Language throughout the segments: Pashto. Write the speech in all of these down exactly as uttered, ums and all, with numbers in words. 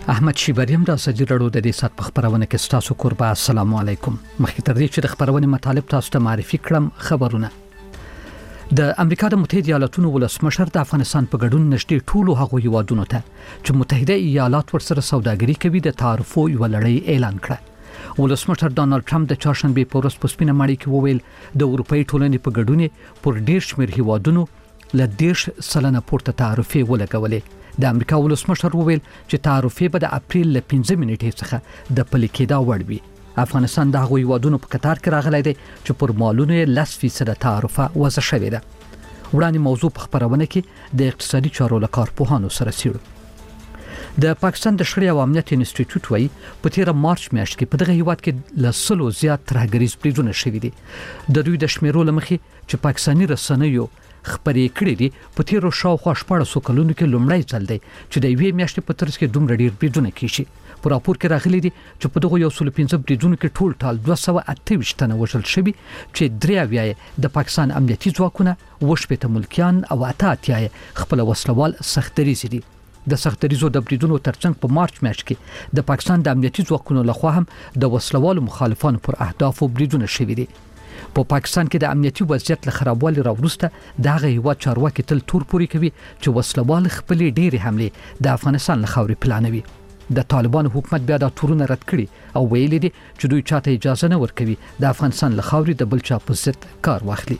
احمد شیبریم د ازادي راډیو د دې سات په خبرونه کې ستاسو قربا السلام علیکم. مخکې تر دې چې د خبرونه مطالب تاسو ته معرفي کړم خبرونه. د امریکا د متحده ایالاتونو ولسمشر د افغانستان په ګډون نشټي ټولو هغو هیوادونو ته چې متحده ایالات ورسره سوداګري کوي د تعرفو یو لړۍ اعلان کړه. ولسمشر ډانلډ ټرمپ د چهارشنبه په ورځ په سپینه ماڼۍ کې وویل د اروپאי ټولنې په ګډون پر ډیر شمېر هیوادونو ل دیش سلنه پورته تعرفې ولګولې. د امریکا ولسمشر وویل چې تعرفې به د اپریل ل پنځه نیټې څخه د پلي کېدا وړ وي. افغانستان د هغو هیوادونو په قطار کې راغلی دی چې پر مالونو یې لس فیصد تعرفه وضع شوې ده. وړاندې موضوع په خبرونه کې د اقتصادي چارو له کارپوهانو سره څېړو. د پاکستان د شخړې او امنیت انسټیټیوټ وايي په تیر مارچ میاشت کې په دغه هیواد کې ل سلو زیات ترهګریز بریدونه شوي دي. د دوی د شمیرو لمخې چې پاکستاني رسنیو خبرې کړې دي په تیر شاوخوا شپږ کلونو کې لومړی ځل دی چې د یوې میاشتې په ترڅ کې دومره ډیر بریدونه کیږي. په راپور کې راغلي دي چې په دغه یو سل پنځه بریدونو کې ټول ټال دوه سوه اته ویشت تنه وژل شوي چې درې اویا د پاکستان امنیتي ځواکونه اووه شپېته ملکیان او اته اتیا خپل وسلوال سختدریز دي. د سختدریزو د بریدونو ترڅنګ په مارچ میاشت کې د پاکستان د امنیتي ځواکونو لخوا هم د وسلوالو مخالفانو پر اهدافو بریدونه شوي دي. په پاکستان کې د امنیتي وضعیت له خرابوالي راوروسته دغه هیواد چارواکي تل تور پوري کوي چې وسلوال خپل ډېری حمله د افغانستان له خاورې پلانوي. د طالبانو حکومت بیا د تورونه رد کړي او ویلي دي چې دوی چاته اجازه نه ورکوي د افغانستان له خاورې د بل چا په ضد کار واخلي.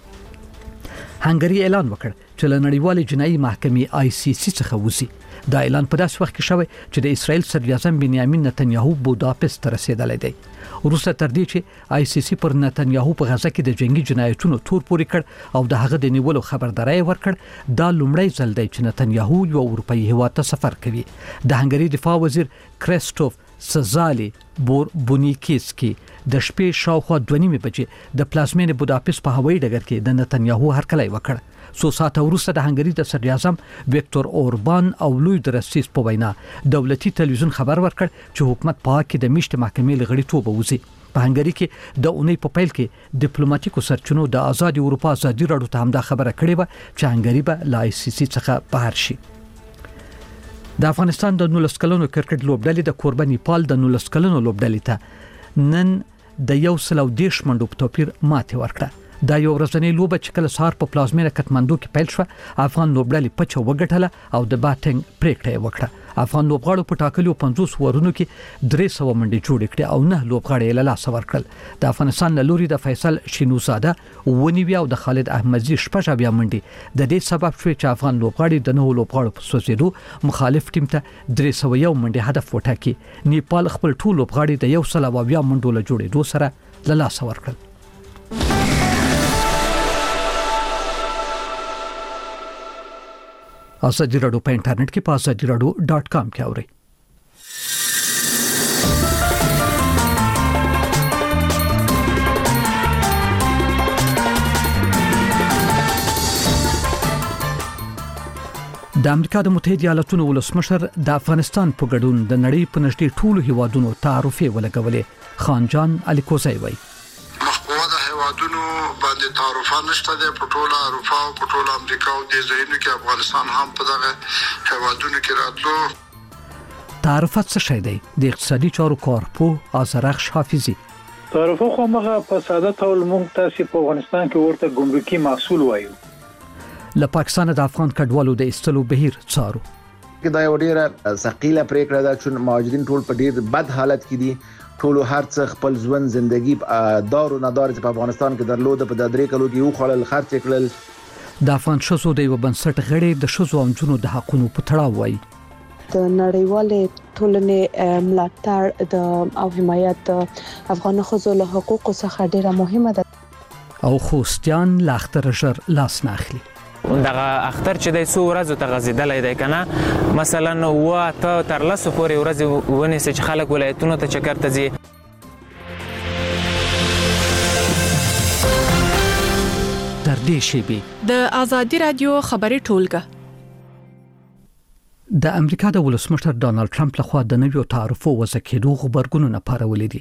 هنګري اعلان وکړ چې له نړیوالې جنایي محکمې آی سی سی څخه وځي. دا اعلان په داسې وخت کې شوی چې د اسرائیل صدر اعظم بنیامین نتنیاهو بوداپست ته رسیدلی دی. وروسته تر دې چې آی سی سی پر نتنیاهو په غزه کې د جنگي جنایتونو تور پوري کړ او د هغه د نیولو خبرداري ورکړ، دا لومړی ځل دی چې نتنیاهو یو اروپאי هیواد ته سفر کوي. د هنګري دفاع وزیر کریستوف سزالی بور بونیکیسکی د شپې شاوخوا دوه نیمې بجې د پلازمینې بوداپست په هوایي ډګر کې د نتنیاهو هرکلی وکړ. څو ساعته وروسته د هنګري د صدر اعظم ویکتور اوربان او لوی درستیس په وینا دولتي تلویزیون خبر ورکړ چې حکومت په کې د میشت محکمې لغړیتوب وځي. په هنګري کې د اونۍ په پیل کې ډیپلوماټیکو سرچینو د آزاد اروپا ازادي راډیو ته همدا خبره کړې و چې هنګري به ل آی سی سی څخه بهر شي. د افغانستان د نولس کلنو کرکټ لوبډلې د کوربه نیپال د نولس کلنو لوبډلې ته نن د یو سل او دېرش منډو په توپیر ماتې ورکړه. دا یو ورځنی لوبه چې کله سهار په پلازمینه کټماندو کې پیل شو، افغان لوبډلې پچه وګټله او د باتنګ پریکړه وکړه. افغان لوبغاړو په ټاکلو پنځوس ورونو کې درې سوه منډې جوړې کړې او نه لوبغاړي له لاسه ورکړل. د افغانستان له لوري د فیصل شینوزاده ونیوي او د خالد احمدزي شپږ اویا منډې د دې سبب شوې چې افغان لوبغاړي د نهو لوبغاړو په سوځېدو مخالف ټیم ته درې سوه یو منډې هدف وټاکي. نیپال خپل ټول لوبغاړي د یو سل اویا منډو له جوړېدو سره له لاسه ورکړل. ازادي راډیو په انټرنیټ کې په ازادي راډیو ډاٹ کام کې اورئ. د امریکا د متحده ایالاتونو ولسمشر د افغانستان په ګډون د نړۍ په نږدې ټولو هیوادونو تعرفې ولګولې. خانجان الیکوزی وایي هیوادونو باندې تعرفه نشته ده په ټوله اروپا او په ټوله امریکا او د ځایونو کې افغانستان هم په دغه هیوادونو کې راتلو. تعرفه څه شی دی؟ د اقتصادي چارو کارپوه آذرخش حافظي. تعرفه خو موږ په ساده ډول موږ تاسو په افغانستان کې ورته ګمرکي محصول وایو. له پاکستان د افغان کډوالو د ایستلو بهیر څارو. دا یو ډیره ثقيله پریکړه ده چې مهاجرین ټول په ډیر بد حالت کې دي. ټولو هرڅ خپل ژوند زندگی دار او ندار په افغانستان کې درلوده په درې کلو کې یو خلل خرڅ کړل. د افغان شوزو د یو بنسټ غړي د شوزو امجونو د حقونو په تړاو وایي. د نړیوالې ټولنې ملاتړ د او حمایت د افغان ښځو له حقوقو څخه ډیره مهمه ده. او خوستیان لاختر ژر لاس نه اخلي. دغه اختر چې د څو ورځو ته غزیدلې دی کنه، مثلا و ته تر لاسو پورې ورځ ونیسي چې خلک ولایتونو ته چکر ته ځي. در دې شیبي د ازادي رادیو خبري ټولګه. د امریکا د ولسمشر ډانلډ ټرمپ لخوا د نویو تعرفو وضع کېدو غبرګونونه پارولې دي.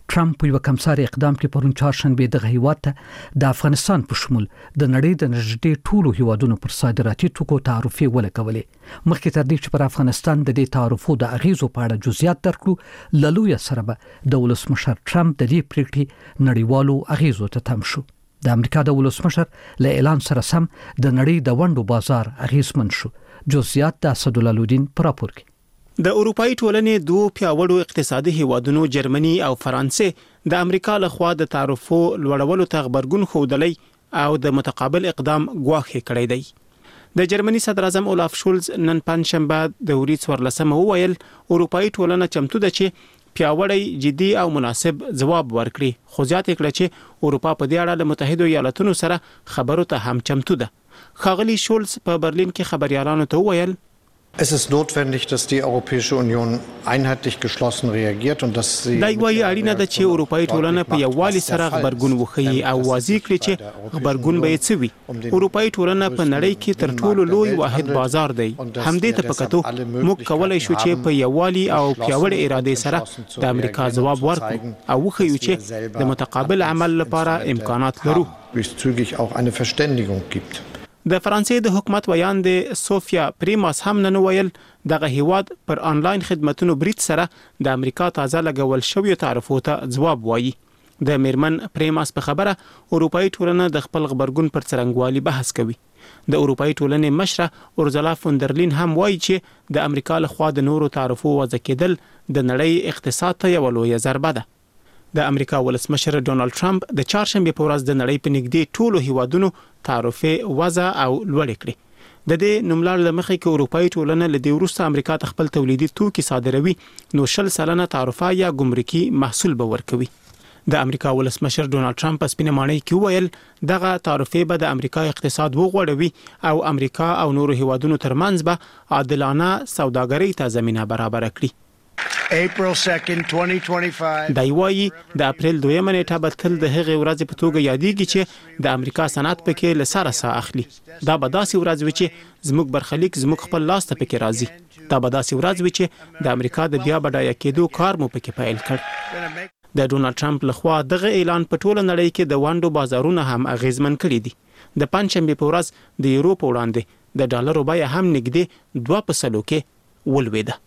ټرمپ په یو کمساري اقدام کې پرون چهارشنبه د هیواد ته د افغانستان په شمول د نړۍ د نږدې ټولو هیوادونو پر صادراتي توکو تعرفې ولګولې مخکې تر دې چې پر افغانستان د دې تعرفو د اغیزو په اړه جزئیات درکړو للوی سره به د ولسمشر ټرمپ د دې پریکړې نړیوالو اغیزو ته تم شو د امریکا د ولسمشر له اعلان سره سم د نړۍ د ونډو بازار اغیزمن شو جزئیات د اسدالدین پر راپور کې د اروپאי ټولنې دوه پیاوړو اقتصادي هیوادونو جرمني او فرانسې د امریکا له خوا د تعرفو لوړولو ته غبرګون ښودلی او د متقابل اقدام ګواښ کړی دی د جرمني صدر اعظم اولاف شولز نن پنځشنبه د وریځ ورلسمه وویل اروپאי ټولنه چمتو ده چې پیاوړی جدي او مناسب ځواب ورکړي خو زیاته کړه چې اروپا په دې اړه له متحده ایالاتونو سره خبرو ته هم چمتو ده خاغلی شولز په برلین کې خبريالانو ته وویل Es ist notwendig, dass die Europäische Union einheitlich geschlossen reagiert und dass sie دا یوه اړینه ده چې اروپאי ټولنه په یووالي سره خبرګون وښیي او واضح کړي چې خبرګون به یې څه وي اروپאי ټولنه په نړۍ کې تر ټولو لوی واحد بازار دی همدې ته پکاتو موږ کولای شو چې په یووالي او پیاوړې اراده سره د امریکا ځواب ورکړو او وښیو چې د متقابل عمل لپاره امکانات لرو zügig auch eine Verständigung gibt. د فرانسې د حکومت ویان د سوفیا پریماس هم نن ویل دغه هیواد پر آنلاین خدماتونو برید سره د امریکا تازه لګول شوی تعرفو ته ځواب وایي د میرمن پریماس په خبره اروپאי ټولنه د خپل خبرګون پر څرنګوالي بحث کوي د اروپאי ټولنې مشره اورزلا فوندرلین هم وایي چې د امریکا له خوا د نورو تعرفو وضع کېدل د نړۍ اقتصاد ته یو لوی ضربه ده د امریکا ولسمشر ډونالد ټرمپ د چهارشنبه په ورځ د نړۍ په نږدې ټولو هیوادونو تعرفې وضع او لوړ کړې د دې نوملړ لمخې کې اروپאי ټولنه له دې وروسته امریکا ته خپل تولیدي توکي صادروي نو شل سلنه تعرفه یا ګمرکي محصول به ورکوي د امریکا ولسمشر ډونالد ټرمپ په سپینه ماڼۍ کې وویل دغه تعرفې به د امریکا اقتصاد وغوړوي او امریکا او نورو هیوادونو ترمنځ به عادلانه سوداګرۍ ته زمينه برابر کړي April second twenty twenty-five دا یوایي د اپریل دویمه نیټه به تل د هغې ورځې په توګه یادېږي چې د امریکا صنعت پکې له سره ساه اخلي دا به داسې ورځ وي چې زموږ برخلیک زموږ خپل لاس ته پکې راځي دا به داسې ورځ وي چې د امریکا د بیا بډایه کېدو کار مو پکې پیل کړ د ډونالد ټرمپ لخوا دغه اعلان په ټوله نړۍ کې د وانډو بازارونه هم اغیزمن کړي دي د پنځشنبه په ورځ د یورو په وړاندې د ډالرو بیه هم نږدې دوه په سلو کې ولوېده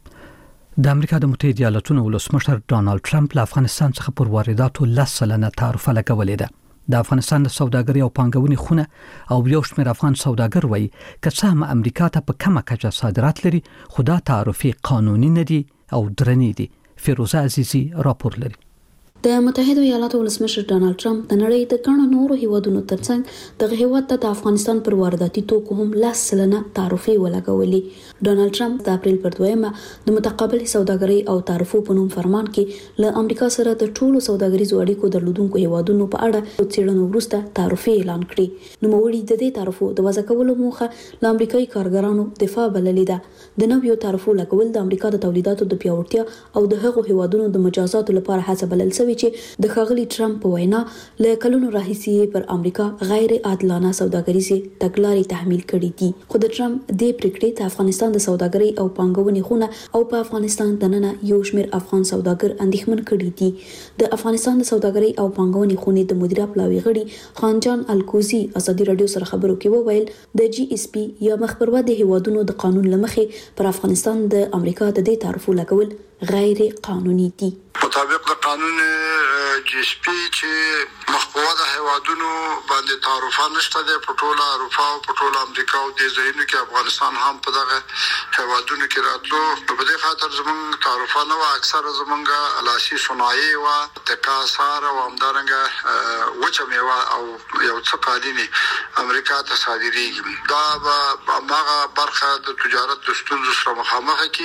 د امریکا د متحده ایالاتونو ولسمشر ډونالد ټرمپ له افغانستان څخه پر وارداتو لس سلنه تعرفه لګولې ده د افغانستان د سوداګرۍ او پانګونې خونه او یو شمېر افغان سوداګر وایي که څه هم امریکا ته په کمه کچه صادرات لري خو دا تعرفې قانوني نه دي او درنې دي فیروزه عزیزی راپور لري د متحده ایالاتو ولسمشر ډونالد ټرمپ د نړۍ د ګڼو نورو هیوادونو ترڅنګ دغه هیواد ته د افغانستان پر وارداتي توکو هم لس سلنه تعرفې ولګولې ډونالد ټرمپ د اپریل پر دویمه د متقابل سوداګرۍ او تعرفو په نوم فرمان کې له امریکا سره د ټولو سوداګریزو اړیکو درلودونکو هیوادونو په اړه څېړنو وروسته تعرفې اعلان کړې نوموړي د دې تعرفو د وضع کولو موخه له امریکایي کارګرانو دفاع بللې ده د نویو تعرفو لګول د امریکا د تولیداتو د پیاوړتیا او د هغو هیوادونو د مجازاتو لپاره هڅه بلل شوې چې د ښاغلي ټرمپ په وینا له کلونو راهیسې پر امریکا غیر عادلانه سوداګریزې تګلارې تحمیل کړې دي خو د ټرمپ د پریکړې ته افغانستان د سوداګرۍ او پانګونې خونه او په افغانستان دننه یو شمېر افغان سوداګر اندېښمن کړي دي د افغانستان د سوداګرۍ او پانګونې خونې د مدیره پلاوي غړي خانجان الکوزي ازادي رادیو سره خبرو کې وویل د جی اس پی یا مخبروا د هیوادونو د قانون لمخې پر افغانستان د امریکا د دې تعرفو لګول غیر قانوني دي مطابق د قانون جی اس پی چې مخبوه د هیوادونو باندې تعرفه نشته د پټوله اروپا او پټوله امریکا او د ځایونو کې افغانستان هم په دغه هیوادونو کې راتلو په دې خاطر زمونږ تعرفه نه و اکثره زمونږ لاسي صنایع و تکاسار او همدارنګه وچه میوه او یو څه قالینې امریکا ته صادریږي دا به هغه برخه د تجارت د ستونزو سره مخامخ کی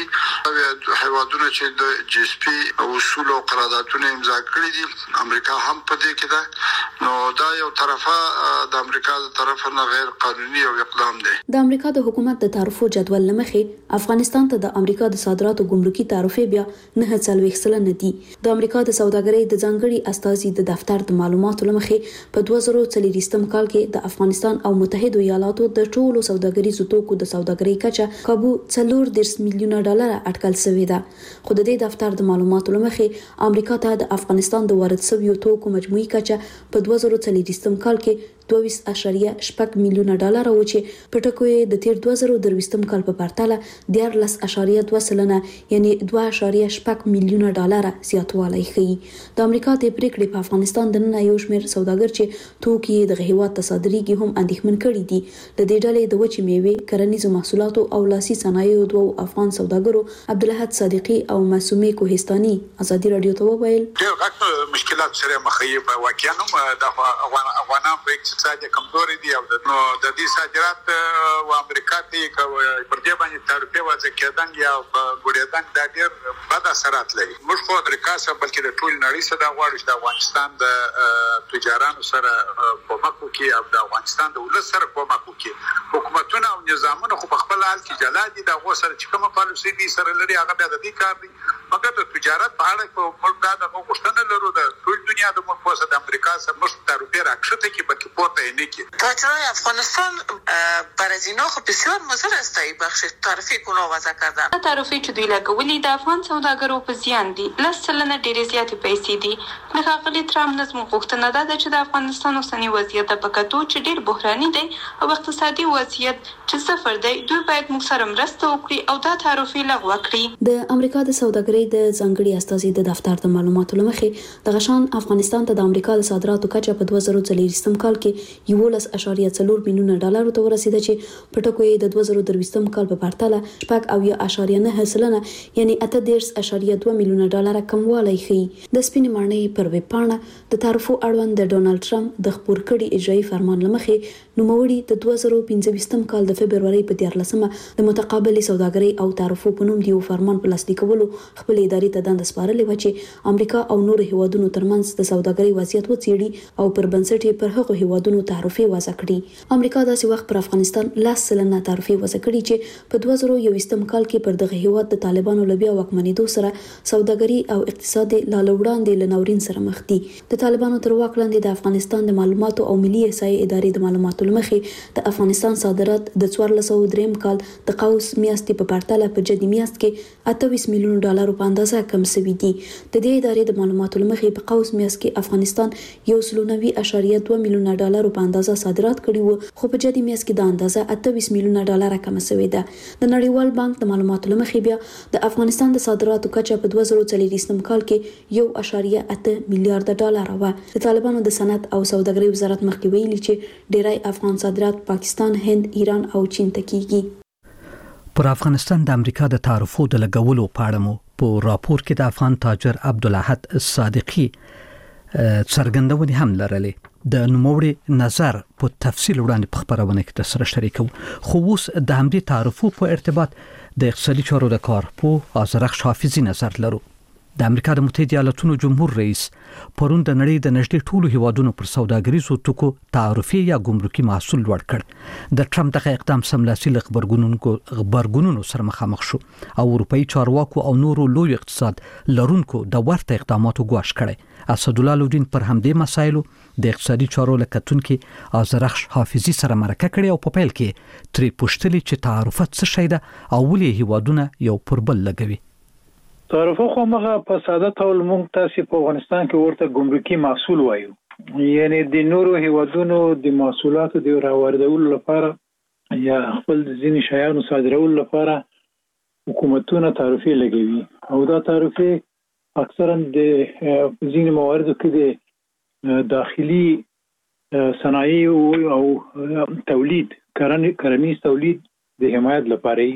هیوادونو چې د جی اس پی اصول او قراردادونه امضا کړي دي امریکا هم په دې کې ده نو دا یو طرفه د امریکا د طرف نه غیر قانوني او اقدام دی د امریکا د حکومت د تعرفو جدول لمخې افغانستان ته د امریکا د صادراتو ګمرکي تعرفې بیا نه څلوېښت سلنه دي د امریکا د سوداګرۍ د ځانګړي استازي د دفتر د معلوماتو لمخې په دوه زره څلوېښتم کال کې د افغانستان او متحده ایالاتو د ټولو سوداګریزو توکو د سوداګرۍ کچه کابو څلور دېرش میلیونه ډالر اټکل شوې ده خو د دې دفتر د معلوماتو لمخې امریکا ته د افغانستان د وارد شویو توکو مجموعي کچه په دوه زره څلور کال کې دوه ویشت اعشاریه شپږ میلیونه ډالر و چې په ټکو یې د تیر دوه زره درویشت کال په پرتله دیارلس اعشاریه دوه سلنه یعنی دوه اعشاریه شپږ میلیونه ډالر زیاتوالی ښیي. د امریکا د پریکړې په افغانستان د نن یو شمېر سوداګر چې توکي د هیواد ته صادرېږي هم اندېښمن کړي دي. د دې ډلې د وچې میوې، کرنیزو محصولاتو او لاسي صنایعو دوه افغان سوداګرو عبدالحد صادقي او معصومې کوهستاني ازادي رادیو ته وویل ډېر غټ مشکلات سره مخ یې واقعا هم د افغانانو په اقتصاد کمزوري دي او د دې صادرات او امریکا ته پر دې باندې تعرفه وځي کېدان یا ګوډېدان د ډېر بد اثرات لري. موږ خو امریکا سره بلکې د ټول نړۍ سره دا غواړو چې د افغانستان د تجارانو سره کومک وکړي او د افغانستان د ولس سره کومک وکړي. حکومتونه او نظامونه خو په خپل حال کې جلا دي، دا غو سره چې کومه پالیسي دي سره لري هغه بیا د دې کار دي. مګر د تجارت په اړه په موږ دا د غوښتنه لرو د ټول دنیا د موږ په د امریکا سره موږ تعرفه راکښته کې بلکې پورته نه کی. تاجرای افغانستان برای اینا خب بسیار مضر است ای بخش تعرفه کنو وضع کردن. تعرفه چې دوی لګولې د افغان سوداګرو په زیان دي. لس سلنه ډېرې زیاتې پیسې دي. د ښاغلي ټرمپ نظم غوښتنه ده چې د افغانستان اوسنی وضعیت په کتو چې ډېر بحراني دی او اقتصادي وضعیت چې صفر دی، دوی باید موږ سره مرسته وکړي او دا تعرفه لغوه کړي. د امریکا د سوداګرۍ د ځانګړي استازي د دفتر د معلوماتو لمخې د غشان افغانستان ته د امریکا د صادراتو کچه په دوه زره څلور کال کې یولس اعشاریه څلور میلیونه ډالر ته ورسیده چې په ټکو یې د دوه زره درویشت کال په پرتله شپږ اویا اعشاریه نه سلنه یعنی اته دېرش اعشاریه دوه میلیونه ډالر کموالی ښیي. د سپینې ماڼۍ پر ویب پاڼه د تعرفو اړوند د ډونالد ټرمپ د خپور کړي اجرایي فرمان لمخې نوموړي د دوه زره پنځه کال د فبرورۍ په دیارلسمه د متقابلې سوداګرۍ او تعرفو په نوم د یو فرمان په لاسلیکولو خپل ادارې ته دنده سپارلې و چې امریکا او نورو هیوادونو ترمنځ د سوداګرۍ وضعیت وڅېړي او پر بنسټ یې پر هغو هیوادونو تعرفه وضع کړي. امریکا داسې وخت پر افغانستان لاس سلنه تعرفه وضع کړي چې په دوه زره یوویشت کال کې پر دغه هیواد د طالبانو لبیا واکمنېدو سره سوداګري او اقتصاد لاله وړاندې له ناورین سره مخ دي. د طالبانو تر واک لاندې د افغانستان د معلوماتو او ملي احصایې ادارې د معلوماتو لمخې د افغانستان صادرات د څوارلس سوه دریم کال د قوس میاشتې په پرتله په جدي میاشت کې اته ویشت میلیونه ډالر په اندازه کم شوي دي. د دې ادارې د معلوماتو لمخې په قوس میاشت کې افغانستان یو سل نوي اعشاریه دوه میلیونه ډالر په اندازه صادرات کړي وو، خو په جدي میاشت کې د اندازه اته ویشت میلیونه ډالر کم شوې ده. د نړیوال بانک د معلوماتو لمخې بیا د افغانستان د صادراتو کچه په دوه زره څلور کال کې یو اعشاریه اته میلیارډ ډالر و. د طالبانو د صنعت او سوداګرۍ وزارت مخکې ویلي چې ډیری افغان صادرات پاکستان، هند، ایران او چین ته کیږي. پر افغانستان د امریکا د تعرفو د لګولو په اړه مو په راپور کې د افغان تاجر عبدالحد صادقي څرګندونې هم لرلې. د نوموړي نظر په تفصیل وړاندې په خبرونه کې سره شریکو. خو اوس د همدې تعرفو په ارتباط د اقتصادي چارو د کارپو آذرخش حافظي نظر لرو. د امریکا د متحده ایالاتونو جمهور رئیس پرون د نړۍ د نږدې ټولو هیوادونو پر سوداګریزو توکو تعرفه یا ګمرکي محصول لوړ کړ. د ټرمپ دغه اقدام سملاسي له خبرګونونو سره مخامخ شو او اروپאי چارواکو او نورو لوی اقتصاد لرونکو د ورته اقداماتو ګواښ کړي. اسدالله لودین پر همدې مسایلو د اقتصادي چارو لکتونکو آذرخش حافظي سره مرکه کړي او په پیل کې ترې پوښتلي چې تعرفه څه شی ده او ولې هیوادونه یو پر بل لګوي. تعرفه خو مغه په ساده ډول مونږ تاسو په افغانستان کې ورته ګمرکي محصول وایو، یعنی د نورو هیوادونو د محصولاتو د راوړدولو لپاره یا خپل ځینې شیانو صادرولو لپاره حکومتونه تعرفه لګوي او دا تعرفه اکثرا د ځینې مواردو کې د داخلي صنایع او تولید کرنیز تولید د حمایت لپاره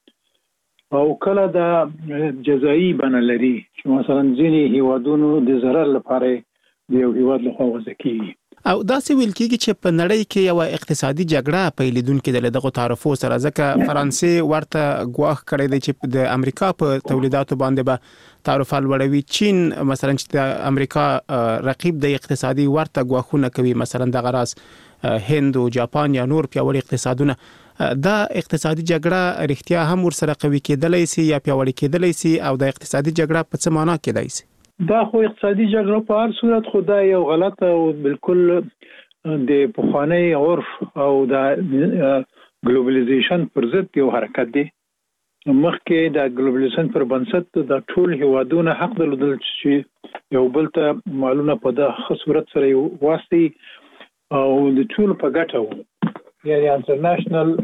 او کله دا جزایی بڼه لري چې مثلا ځینې هیوادونو د ضرر لپاره د یو هیواد لخوا وضع کیږي. او داسې ویل کېږي چې په نړۍ کې یو اقتصادي جګړه پیلېدونکې ده له دغو تعرفو سره، ځکه فرانسې ورته ګواښ کړی دی چې د امریکا په تولیداتو باندې به تعرفه لوړوي. چین مثلا چې د امریکا رقیب دی اقتصادي ورته ګواښونه کوي، مثلا دغه راز هند او جاپان یا نور پیاوړي اقتصادونه. دا اقتصادي جګړه رښتیا هم ورسره قوي کېدلی سي یا پیاوړې کېدلی سي او د اقتصادي جګړه په څه معنا کېدای سي؟ دا خو اقتصادي جګړه په هر صورت خو دا یو غلط او بالکل د پخوانی عرف او د ګلوبلایزیشن پر ضد یو حرکت دی مخکې د ګلوبلایزیشن پر بنسټ د ټول هیوادونو حق درلودل چې یو بل ته مالونه په دغه صورت سره یو واسطي او د ټول په ګټه وو یعنی انټرنیشنل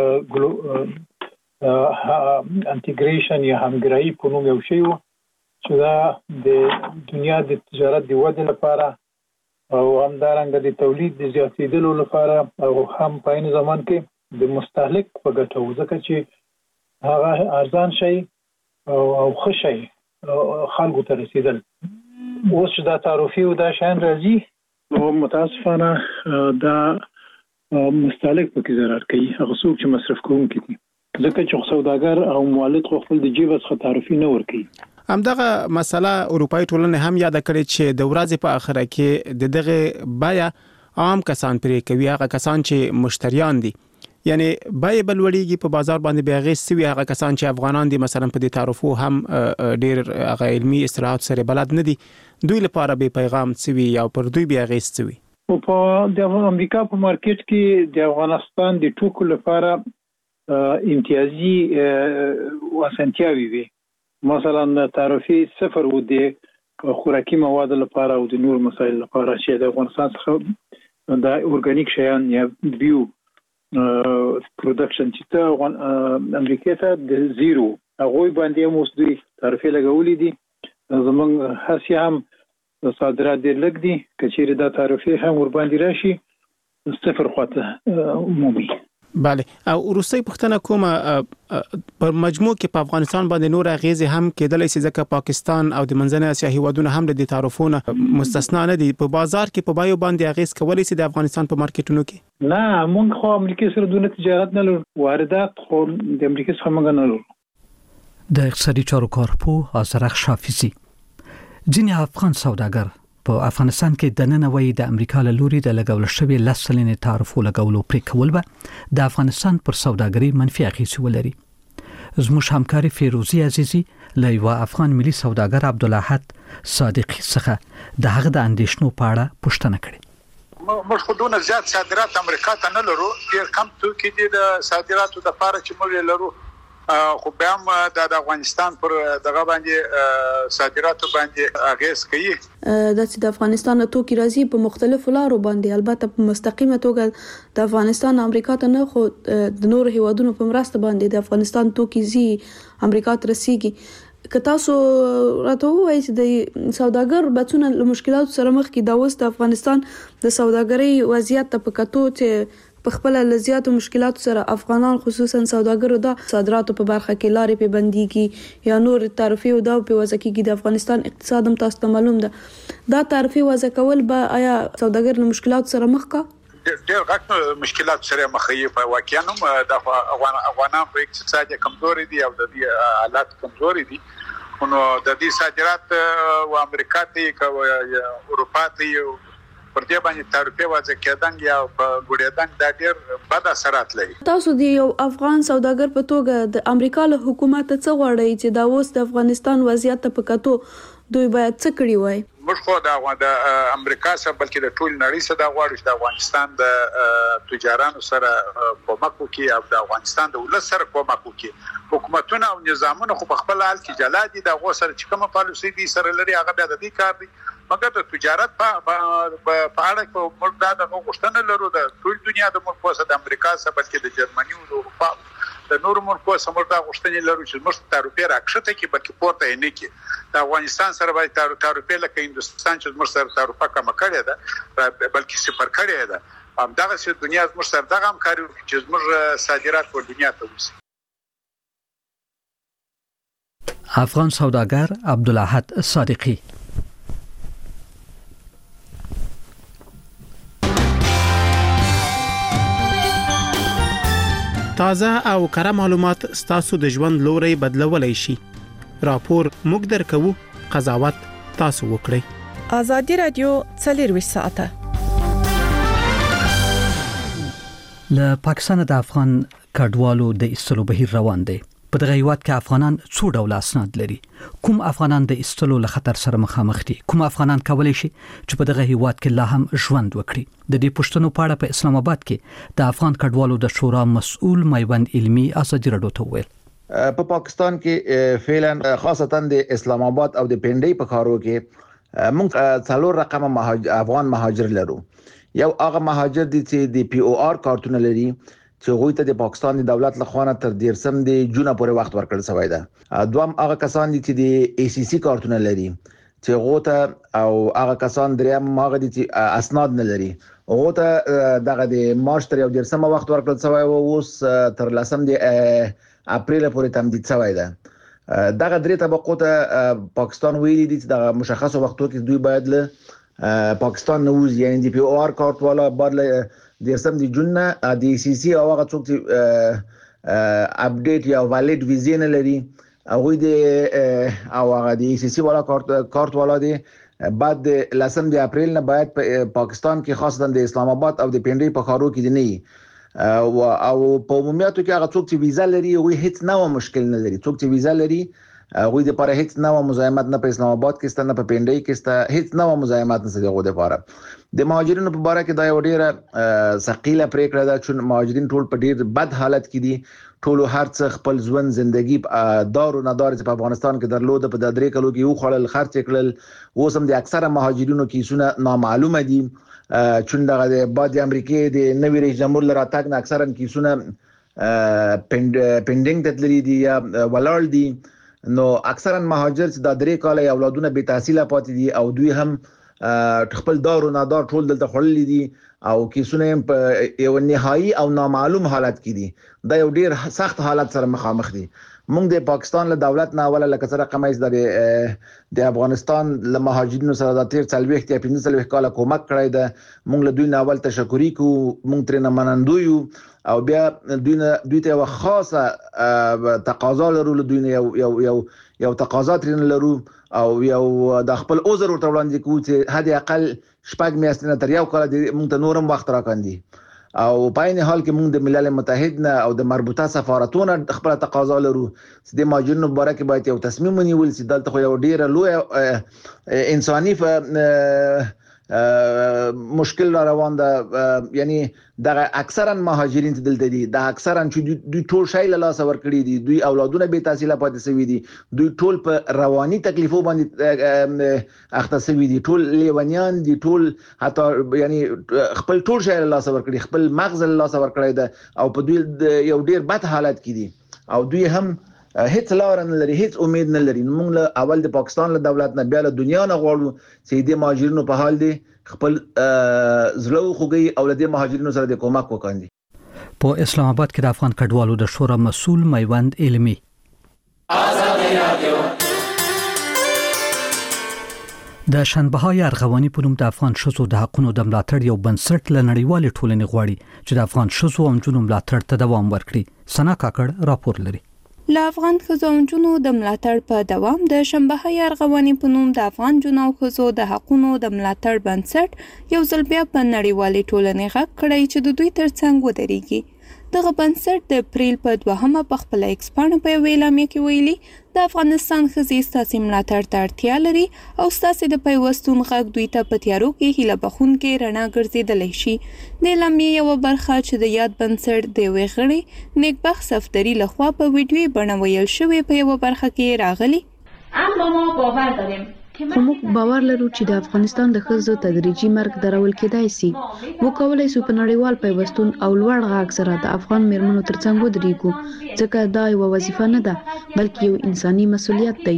انټیګریشن یا همګرایي په نوم یو شی وو چې دا د دنیا د تجارت د ودې لپاره او همدارنګه د تولید د زیاتېدلو لپاره او هم په عین زمان کې د مستهلک په ګټه وو ځکه چې هغه ارزان شي او ښه شي خلکو ته رسیدل. اوس دا تعرفي او دا شان راځي نو متاسفانه دا مستهلک پکې ضرر کوي هغه څوک چې مصرف کوونکي دي ځکه چې سوداګر او مولد خپل د جیب څخه تعرفي نه ورکوي. همدغه مسله اروپאי ټولنه هم یاد کړې چې د ورځې په اخره کې د دغه بیا عام کسان پرې کوي هغه کسان چې مشتریان دي یعنی بای بلوړیږي په بازار باندې بیا غي سوي هغه کسان چې افغانان دي مثلا په دې تعرفو هم ډېر هغه علمي اصطلاحات سره بلد نه دي دوی لپاره به پیغام سوي یا پر دوی بیا غي سوي. په د امریکا په مارکیټ کې د افغانستان د ټوکو لپاره امتیازي وسنتیاوي وي مثلا تعرفي صفر و د خوراکي مواد لپاره او د نور مسایل لپاره چې د افغانستان څخه د اورګانیک شیان یا بیو پروډکشن چې ته امریکا ته د زیرو هغه باندې مو دوی تعرفي لګولې دي زمونږ هڅې هم صادرات ډېر لږ دي کچېره دا تعرفي هم ور باندې راشي صفر خواته عمومي. بله او روسي پښتنه کومه پر مجموع کې په افغانستان باندې نور اغیزه هم کېدلې چې ځکه پاکستان او د منځنۍ اسیا هیوادونه هم د تعرفونو مستثنا نه دي په بازار کې په بایو باندې اغیز کولای شي د افغانستان په مارکیټونو کې نه موږ خو امریکا سره دونه تجارت نه لرو واردات خو د امریکا څخه موږ نه لرو. د اقتصادي چارو کارپوه آذرخ شافعي ځینې افغان سوداګر په افغانستان کې د ننوي د امریکا له لوري د لګول شوی لسلنې تعرفو لګولو پرې کول به د افغانستان پر سوداګري منفي اغیزې ولري. زموږ همکاري فیروزی عزیزی له یو افغان ملي سوداګر عبدالاحد صادقی څخه د هغه د اندیشنو په اړه پوښتنه کړې. موږ خودونه زیات صادرات امریکا ته نه لرو ډیر کم توکي دي د صادراتو د لپاره چې موږ لرو خو به هم د افغانستان پر دغه باندې صادراتو باندې اغیز کوي. د د افغانستان توکي راځي په مختلفو لارو باندې البته په مستقیمه توګه د افغانستان امریکا ته نه خو د نور هیوادونو په مرسته باندې د افغانستان توکي زی امریکا ته رسیږي. که تاسو راته وایئ چې د سوداګر بچونه له مشکلاتو سره مخ کې دا اوس د افغانستان د سوداګرۍ وضعیت ته په کتو چې په خپل لزیاتو مشکلاتو سره افغانان خصوصا سوداګرو د صادراتو په برخه کې لارې په بنديږي یا نور تعرفي او دا په وځ کې د افغانستان اقتصاد هم تاسو ته معلوم ده دا تعرفي وځ کول به آیا سوداګر له مشکلاتو سره مخ کا ډېر غټ مشکلات سره مخ یې په واقعیا نو د افغانان په اقتصاد کمزوري دي او د حالات کمزوري دي نو د دې صادرات او امریکا ته او اروپا ته پر دې باندې تعرفي واځه کېدان یا ګوډېدان د ډېر بد اثرات لري. تاسو د یو افغان سوداګر په توګه د امریکا له حکومت څخه غواړئ چې دا اوس د افغانستان وضعیت په کتو دوی باید څه کړی وای؟ موږ خو د امریکا سره بلکې د ټول نړۍ سره دا غواړو چې د افغانستان د تجارانو سره کومک وکړي او د افغانستان د ولس سره کومک وکړي. حکومتونه او نظامونه خو په خپل حال کې جلا دي د غو سره چې کومه پالیسي دي سره لري هغه د دې کار دي مګر د تجارت په په اړه کو موږ دا د غوښتنه لرو د ټول دنیا د ملکو سره د امریکا سره بلکې د جرمني او د اروپا د نور ملکو سره موږ دا غوښتنه لرو چې موږ تعرفي راکښته کې بلکې پورته نه کې د افغانستان سره باید تعرفي لکه هندستان چې موږ سره تعرفه کم کړی ده بلکې صفر کړی ده هم دغه چې دنیا موږ سره دغه همکاري چې موږ صادرات په دنیا ته وسی. افغان سوداګر عبدالاحد صادقی. تازه او کره معلومات ستاسو د ژوند لوري بدلولای شي. راپور موږ درکو، قضاوت تاسو وکړئ. ازادي رادیو څلور ساعته له پاکستان د افغان کډوالو د ایستلو بهیر روان دی. په دغه هیواد کې افغانان څو ډول اسناد لري؟ کوم افغانان د ایستلو له خطر سره مخامخ دي؟ کوم افغانان کولی شي چې په دغه هیواد کې لا هم ژوند وکړي؟ د دې پوښتنو په اړه په اسلام آباد کې د افغان کډوالو د شورا مسؤل میوند علمي ازادي رادیو ته ویل. په پاکستان کې فعلا خاصتا د اسلام آباد او د پنډۍ په کارو کې موږ څلور رقم مهاجر افغان مهاجر لرو. یو هغه مهاجر دي چې د پی او آر کارتونه لري چې غوي ته د پاکستان د دولت لخوا تر دیرسم د جون پورې وخت ورکړل شوی ده. دوم هغه کسان دي چې د ای سی سی کارتونه لري چې غوته او هغه کسان دریم هغه دي چې اسناد نه لري غوته دغه د مارچ تر یو دیرسم وخت ورکړل شوی او اوس تر لسم د اپریل پورې تمدید شوی ده. دغه درې طبقو ته پاکستان ویلي دي چې د مشخص وختو کې دوی باید له پاکستان نوز یعنی د پی او آر کارت والا باید له دیرسم د جون نه د ای سی سی او هغه څوک چې اپډیټ یا ویلیډ ویزا نه لري هغه د او هغه د ای سی سی والا کارت کارت والا دي بعد لسم د اپریل نه باید په پاکستان کې خاصتا د اسلام آباد او د پنډۍ په خارو کې دي نه او په عمومیت کې هغه څوک چې ویزا لري هغه هیڅ نوو مشکل نه لري. څوک چې ویزا لري هغه د لپاره هیڅ نوو مزاحمت نه په اسلام آباد کې ست نه په پنډۍ کې ست هیڅ نوو مزاحمت نه دغه د لپاره. د مهاجرینو په اړه کې دا یو ډیره ثقيله پریکړه ده چې مهاجرین ټول په ډیر بد حالت کې دي. ټول هر څه خپل ژوند ژوندۍ دار او ندار چې په افغانستان کې درلود په د درې کلو کې یو خړل خرچ کړل اوس هم د اکثره مهاجرینو کیسونه نامعلومه دي. چون دغه د بعد امریکای د نوی رئیس جمهور لپاره تاګ نه اکثرا کیسونه پینډینګ تدلری دي یا ولال دي. نو اکثرا مهاجر چې د درې کال اولادونه به تحصیل پاتې دي او دوی هم خپل دار او ندار ټول دلته خړلې دي او کیسونه په یو نهایی او نامعلوم حالت کې دي. دا یو ډیر سخت حالت سره مخامخ دي. موږ د پاکستان له دولت نه اوله لکه سره قمایز د د افغانستان له مهاجرینو سره د تیر څلويخت یا پنځه څلويخت کال کومک کړی ده. موږ له دوی نه اول تشکر کوو موږ ترې نه منندوی او بیا دوی نه دوی ته خاصه تقاضا لرو له دوی نه یو یو یو یو تقاضا ترې لرو او یو د خپل عذر ورته وړاندې کوو چې حد اقل شپږ میاشتې تر یو کال موږ ته نورم وخت راکاندي او په عین حال کې موږ د ملل متحد نه او د مربوطه سفارتونو خپل تقاضا لرو چې د مهاجرینو لپاره کې باید یو تصمیم ونیول شي. دلته خو یو ډیر لوی انساني مشکل را روان ده. یعنی دغه اکثرا مهاجرین چې دلته دي د اکثرا چې دوی ټول شای له لاس ور کړی دي دوی اولادونه به تحصیل پاتې شوی دي دوی ټول په رواني تکلیفو باندې اخته شوی دي ټول لیونیان دي ټول حتی یعنی خپل ټول شای له لاس ور کړی خپل مغز له لاس ور کړی ده او په دوی یو ډیر بد حالت کې دي او دوی هم هیڅ لار نه لري هیڅ امید نه لري. موږ له اول د پاکستان له دولت نه بیا له دنیا نه غواړو چې د مهاجرینو په حال دي خپل زړه خوږي او له مهاجرینو سره د کومک وکړي. په اسلام آباد کې د افغان کډوالو د شورا مسؤل میوند علمي آزاد رادیو د شنبهای ارغواني په نوم د افغان شوزو د حقونو د ملاتړ یو بنسټ له نړیوال ټولنې غواړي چې د افغان شوزو او جنوب ملاتړ ته دوام ورکړي. سنا کاکړ راپور لري. له افغان ښځو او نجونو د ملاتړ په دوام د شنبهای ارغواني په نوم د افغان جنو او ښځو د حقونو د ملاتړ بنسټ یو ځل بیا په نړیوالې ټولنې غږ کړی چې د دوی ترڅنګ ودرېږي. دغه بنسټ د اپریل په دوهمه په خپل ایکس پاڼه په یوه اعلامیه کې ویلي د افغانستان ښځې ستاسې ملاتړ ته اړتیا لري او ستاسې د پیوستون غږ دوی ته په تیارو کې هیله بخښونکې رڼا ګرځېدلی شي. د اعلامیې یوه برخه چې د یاد بنسټ د یوې غړي نیکبخت صفدري لخوا په ویډیویي بڼه ویل شوې په یوه برخه کې راغلي. اما ما باور داریم خو موږ باور لرو چې د افغانستان د ښځو تدریجي مرګ درول کېدای شي. وکولای شو په نړیوال پیوستون او لوړ غږ سره د افغان میرمنو ترڅنګ ودرېږو ځکه دا یوه وظیفه نه ده بلکې یو انساني مسؤلیت دی.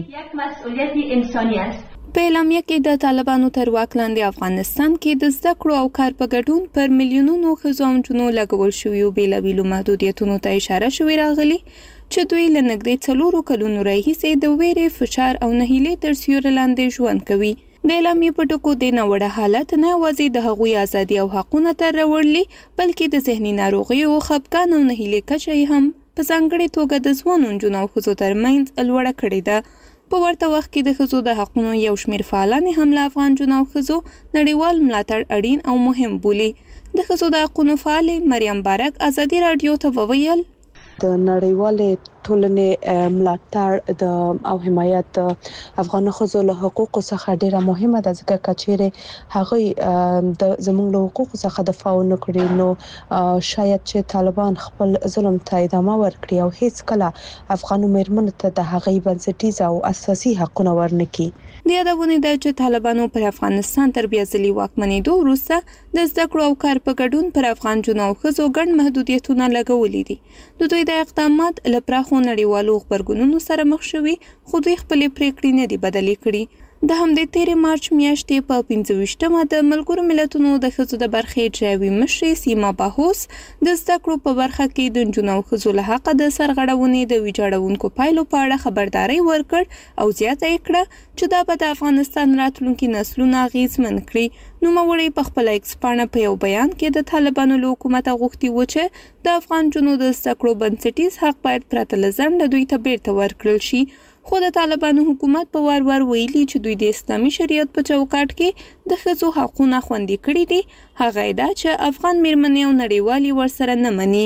په اعلامیه کې د طالبانو تر واک لاندې افغانستان کې د زده کړو او کار په ګډون پر میلیونونو ښځو او نجونو لګول شویو بېلابېلو محدودیتونو ته اشاره شوې راغلي چې دوی له نږدې څلورو کلونو راهیسې د ویرې، فشار او نهیلۍ تر سیوري لاندې ژوند کوي. د اعلامیې په ټکو د ناوړه حالت نه یوازې د هغوی ازادي او حقونه تر راوړلي بلکې د ذهني ناروغیو، خفګان او نهیلۍ کچه یې هم په ځانګړې توګه د ځوانو نجونو او ښځو ترمنځ لوړه کړې ده. په ورته وخت کې د ښځو د حقونو یو شمېر فعالانې هم له افغان نجونو او ښځو نړیوال ملاتړ اړین او مهم بولي. د ښځو د حقونو فعالې مریم بارک ازادي راډیو ته وویل د نړیوالې ټولنې ملاتړ د او حمایت افغان ښځو له حقوقو څخه ډیره مهمه ده ځکه کچېره هغه د زموږ له حقوقو څخه دفاع ونکړي نو شاید چې طالبان خپل ظلم ته ادامه ورکړي او هیڅ کله افغان مېرمنو ته د هغې بنسټیز او اساسي حقونه ورنکړي. د یادونه ده چې طالبانو پر افغانستان تر بیا ځلي واکمنېدو وروسته د زده کړو او کار په ګډون پر افغان جنو او ښځو ګڼ محدودیتونه لګولي دي. د دوی د اقدامات له پراخو نړیوالو غبرګونونو سره مخ شوي خو دوی خپلې پریکړې نه دي بدلې کړي. د همدې تیرې مارچ میاشتې په پنځه ویشتمه د ملګرو ملتونو د ښځو د برخې اجرایوي مشرې سیما باهوس د زده کړو په برخه کې د نجونو او ښځو له حقه د سرغړونې د ویجاړونکو پایلو په اړه خبرداری ورکړ او زیاته یې کړه چې دا به د افغانستان راتلونکي نسلونه اغیزمن کړي. نوموړې په خپله ایکس پاڼه په یو بیان کې د طالبانو له حکومته غوښتي و چې د افغان جنو د زده کړو بنسټیز حق باید پرته له ځنډه دوی ته بیرته ورکړل شي. خو د طالبانو حکومت په وار وار ویلي چې دوی د اسلامي شریعت په چوکاټ کې د ښځو حقونه خوندي کړي دي. هغه دا چې افغان مېرمنې او نړیوالې ورسره نه مني.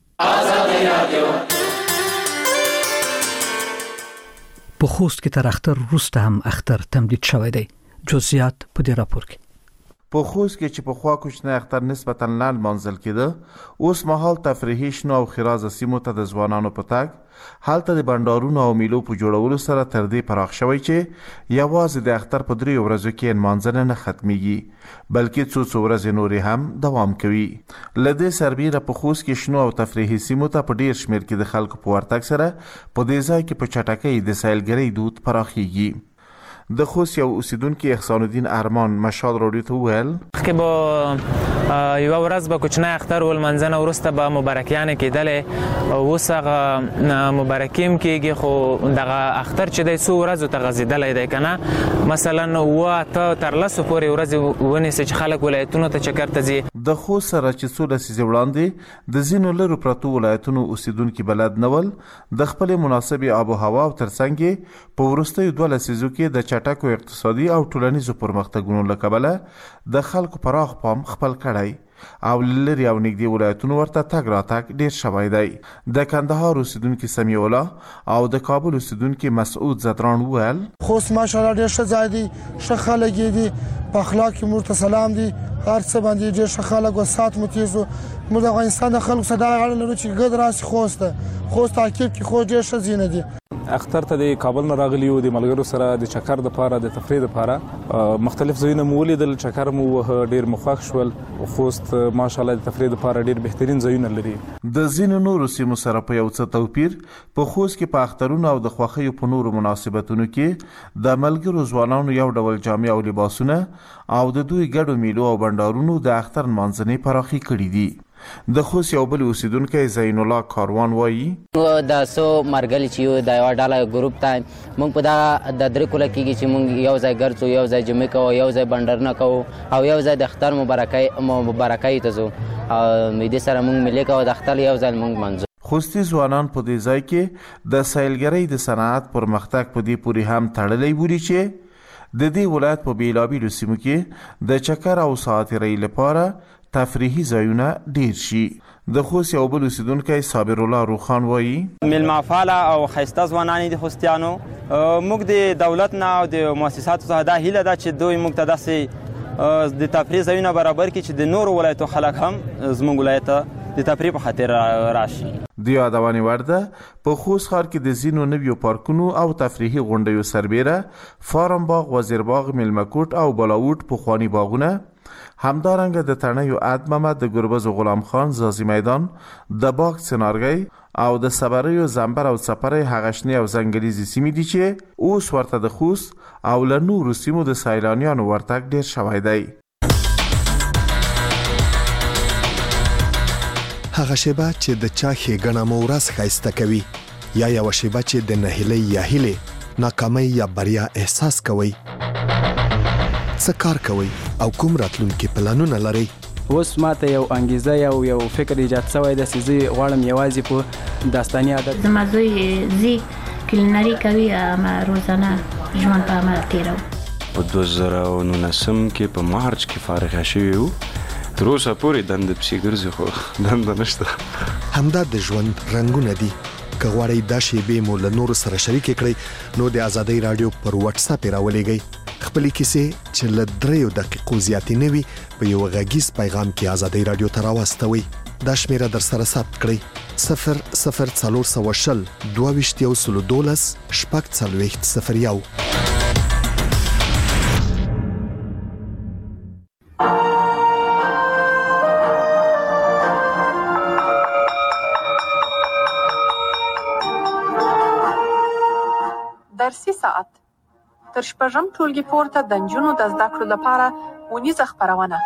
په خوست کې تر اختر وروسته هم اختر تمدید شوی دی. جزئیات په دې راپور کې. په خوست کې چې په خوا کوچنی اختر نسبتا لنډ منزل کېده اوس مهال تفریحي شنو او خرازه سیمو ته د ځوانانو په تګ هلته د بندارونو او میلو په جوړولو سره تر دې پراخ شوی چې یوازې د اختر په دریو ورځو کې نمانځنه نه ختمیږي بلکې څو څو ورځې نورې هم دوام کوي. له دې سربیره په خوست کې شنو او تفریحي سیمو ته په ډیر شمیر کې د خلکو په ورتګ سره په دې ځای کې په چټکۍ د سیلګرۍ دود پراخیږي. د خوست یو اوسیدونکو احسان الدین ارمان مشال راډیو ته ویل که با یو ورځ به کوچنی اختر ولمنځنه وروسته به مبارکیانې کېدلې اوس هغه مبارکي هم کېږي خو دغه اختر چې دی څو ورځو ته غځېدلی دی که نه مثلا اوه اته تر لسو پورې ورځې ونیسي چې خلک ولایتونو ته چکر ته ځي. د خوست سره چې څو لسیزې وړاندې د ځینو لرو پرتو ولایتونو اوسیدونکي بلد نه ول د خپلې مناسبې آب و هوا او ترڅنګ یې په وروستیو دوه لسیزو کې د چټکو اقتصادي او ټولنیزو پرمختګونو له کبله د خلکو پراخ پام خپل کړی او لري او نږدې ولایتونو ورته تګ راتګ ډیر شوی دی. د کندهار اوسیدونکي سمیع الله او د کابل اوسیدونکي مسعود زدران وویل خوست ماشاءالله ډیر ښه ځای دی ښه خلک دي په اخلاق کې مرته سلام دي هر څه باندې ډیر ښه خلک او سات متیزو موږ د افغانستان د خلکو سره اړه لرو چې ګډ راسي خوست خوست تعقیب کې خو ډیر ښه زینه دي. اختر ته د کابل نه راغلی و د ملګرو سره د چکر لپاره د تفریح لپاره مختلف ځایونه مو ولیدل چکر مو ډیر مخوښ شول. خوست ماشاءالله د تفریح لپاره ډیر بهترین ځایونه لري. د ځینو نورو سیمو سره په یو څه توپیر په خوست کې په اخترونو او د خوښیو په نورو مناسبتونو کې د ملګرو ځوانانو یو ډول جامې او لباسونه او د دوی ګډو میلو او بندارونو د اختر نمانځنې پراخي کړي دي. د خوست یو بل اوسیدونکی زین الله کاروان وایي د سو مرګل چې یو د یو ډاله ګروپ ته موږ په دا د درې کوله کېږي چې موږ یو ځای ګرځو یو ځای جمع کوو یو ځای بندرونه کوو او یو ځای د اختر مبارکۍ مبارکۍ ته ځو او دې سره موږ ملي کوو د اختر یو ځای موږ منځو. خوستي ځوانان په دې ځای کې د سیلګرۍ د صنعت پرمختګ په دې پورې هم تړلی بولي چې د دې ولایت په بیلابیلو سیمو کې د چکر او ساعترۍ لپاره تفریحي ځایونه ډیر شي. د خوست یو بل اوسیدونکی صابر الله روخان وایي میلمه فعاله او ښایسته ځوانان دي خوستیانو. موږ د دولت نه او د مؤسساتو څخه دا هیله ده چې دوی موږ ته داسې د تفریح ځایونه برابر کړي چې د نورو ولایتو خلک هم زموږ ولایت ته د تفریح په خاطر راشي. د یادونې وړ ده په خوست ښار کې د ځینو نویو پارکونو او تفریحي غونډیو سربیره فارم باغ، وزیر باغ، میلمه کوټ او بلاوټ پخواني باغونه همدارنګه د تڼیو اد محمد د ګربز غلام خان زازي میدان د باغ سنارګي او د صبریو زنبر او سپری هغشنی او زنګلیزي سیمې دي چې اوس ورته د خوست او له نورو سیمو د سیلانیانو ورتګ ډیر شوی دی. هغه شیبه چې د چا ښېګڼه مو ورځ ښایسته کوي یا یوه شیبه چې د نهیلۍ یا هیلې ناکامۍ یا بریا احساس کوئ څه کار کوئ او کوم راتلونکي پلانونه لرئ؟ اوس ماته یو انګیزه یو یو فکر ایجاد شوی دی چې زه غواړم یوازې په داستاني عادت زما زوی زی کلینري کوي اما روزانه ژوند په عمل تېروم. په دوه زره او نولسم کې په مارچ کې فارغه شوي وو تر اوسه پورې دنده پسې ګرځي خو دنده نشته. همدا د ژوند رنګونه دي که غواړئ دا شیبې مو له نورو سره شریک کړئ نو د ازادۍ رادیو پر واتس اپ راولېږئ. خپلې کیسې چې له دریو دقیقو زیاتې نه وي په یو غږیز پیغام کې ازادۍ رادیو ته راواستوئ. دا شمیره در سره ثبت کړئ صفر صفر څلور سوه شل دوه ویشت یو سلو دولس شپږ څلوېښت صفر یو. درسي ساعت تر شپږم ټولګي پورته د نجونو د زده کړو لپاره ونیزه خپرونه.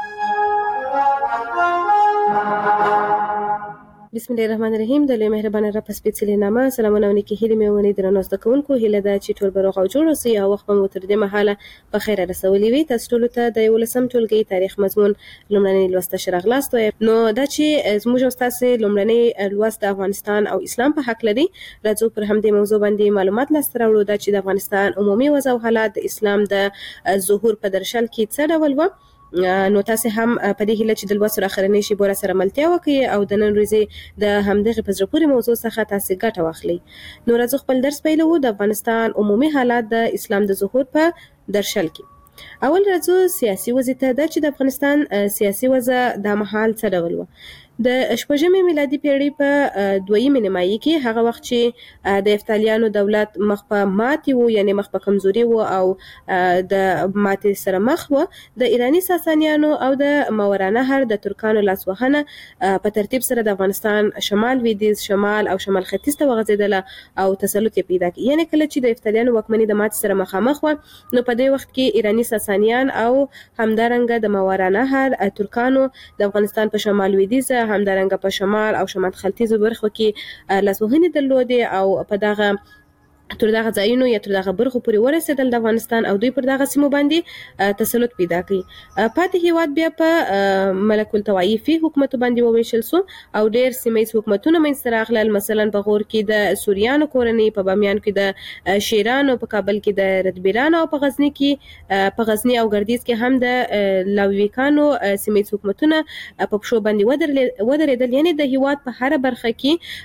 بسم الله الرحمن الرحیم. د لوی مهربانه رب په سپېڅلي نامه سلامونه او نیکې هیلې مې ونې درنو زده کوونکو هیله ده چې ټول به روغ او جوړ اوسئ او وخت مو تر دې مهاله په خیره رسولی وي. تاسو ټولو ته د یولسم ټولګي تاریخ مضمون لومړنۍ لوست ته راغلاست. نو دا چې زموږ او ستاسې لومړنۍ لوست د افغانستان او اسلام په حق لري، راځو پر همدې موضوع باندې معلومات لاسته راوړو. دا چې د افغانستان عمومي وضع او حالات د اسلام د ظهور په درشل کې څه ډول و. نو تاسو هم په دې هیله چې د لوست سره اخرنۍ شی بوره سره ملتیا وکړي او د نن ورځې د همدغه په زړه پورې موضوع څخه تاسو ګټه واخلئ. نو راځو خپل درس پیلوو. د افغانستان عمومي حالات د اسلام د ظهور په درشل کې. اول راځو سیاسي وضع ته. دا چې د افغانستان سیاسي وضع د مهال څه ډول و. د شپږمې میلادي پیړۍ په دویمې نیمایي کې هغه وخت چې د افتالیانو دولت مخ په ماتې و، یعنی مخ په کمزوري و او د ماتې سره مخ و، د ایرانی ساسانیانو او د ماورانهر د ترکانو لاسوهنه په ترتیب سره د افغانستان شمال لویدیځ، شمال او شمال ختیځ ته وغځېدله او تسلط یې پیدا کړ. یعنی کله چې د افتالیانو واکمني د ماتې سره مخامخ و نو په دې وخت کې ایرانی ساسانیان او همدارنګه د ماورانهر ترکانو د افغانستان په شمال لویدیځ، همدارنګه په شمال او شمال ختیځو برخو کې لاسوهنې درلودې او په دغه تر دغه ځایونو یا تر دغه برخو پورې ورسېدل د افغانستان او دوی پر دغه سیمو باندې تسلط پیدا کړي. پاتې هیواد بیا په ملک الطوایفي حکومت باندې وویشل سو او ډېر سیمه‌ییز حکومتونه منځته راغلل. مثلا په غور کې د سوریانو کورنۍ، په بامیان کې د شیرانو، په کابل کې د ردبیرانو او په غزنی کې په غزنی او ګردیز کې هم د لاویکانو سیمه‌ییز حکومتونه په پښو باندې ودرېدل. یعنی د هیواد په هر برخه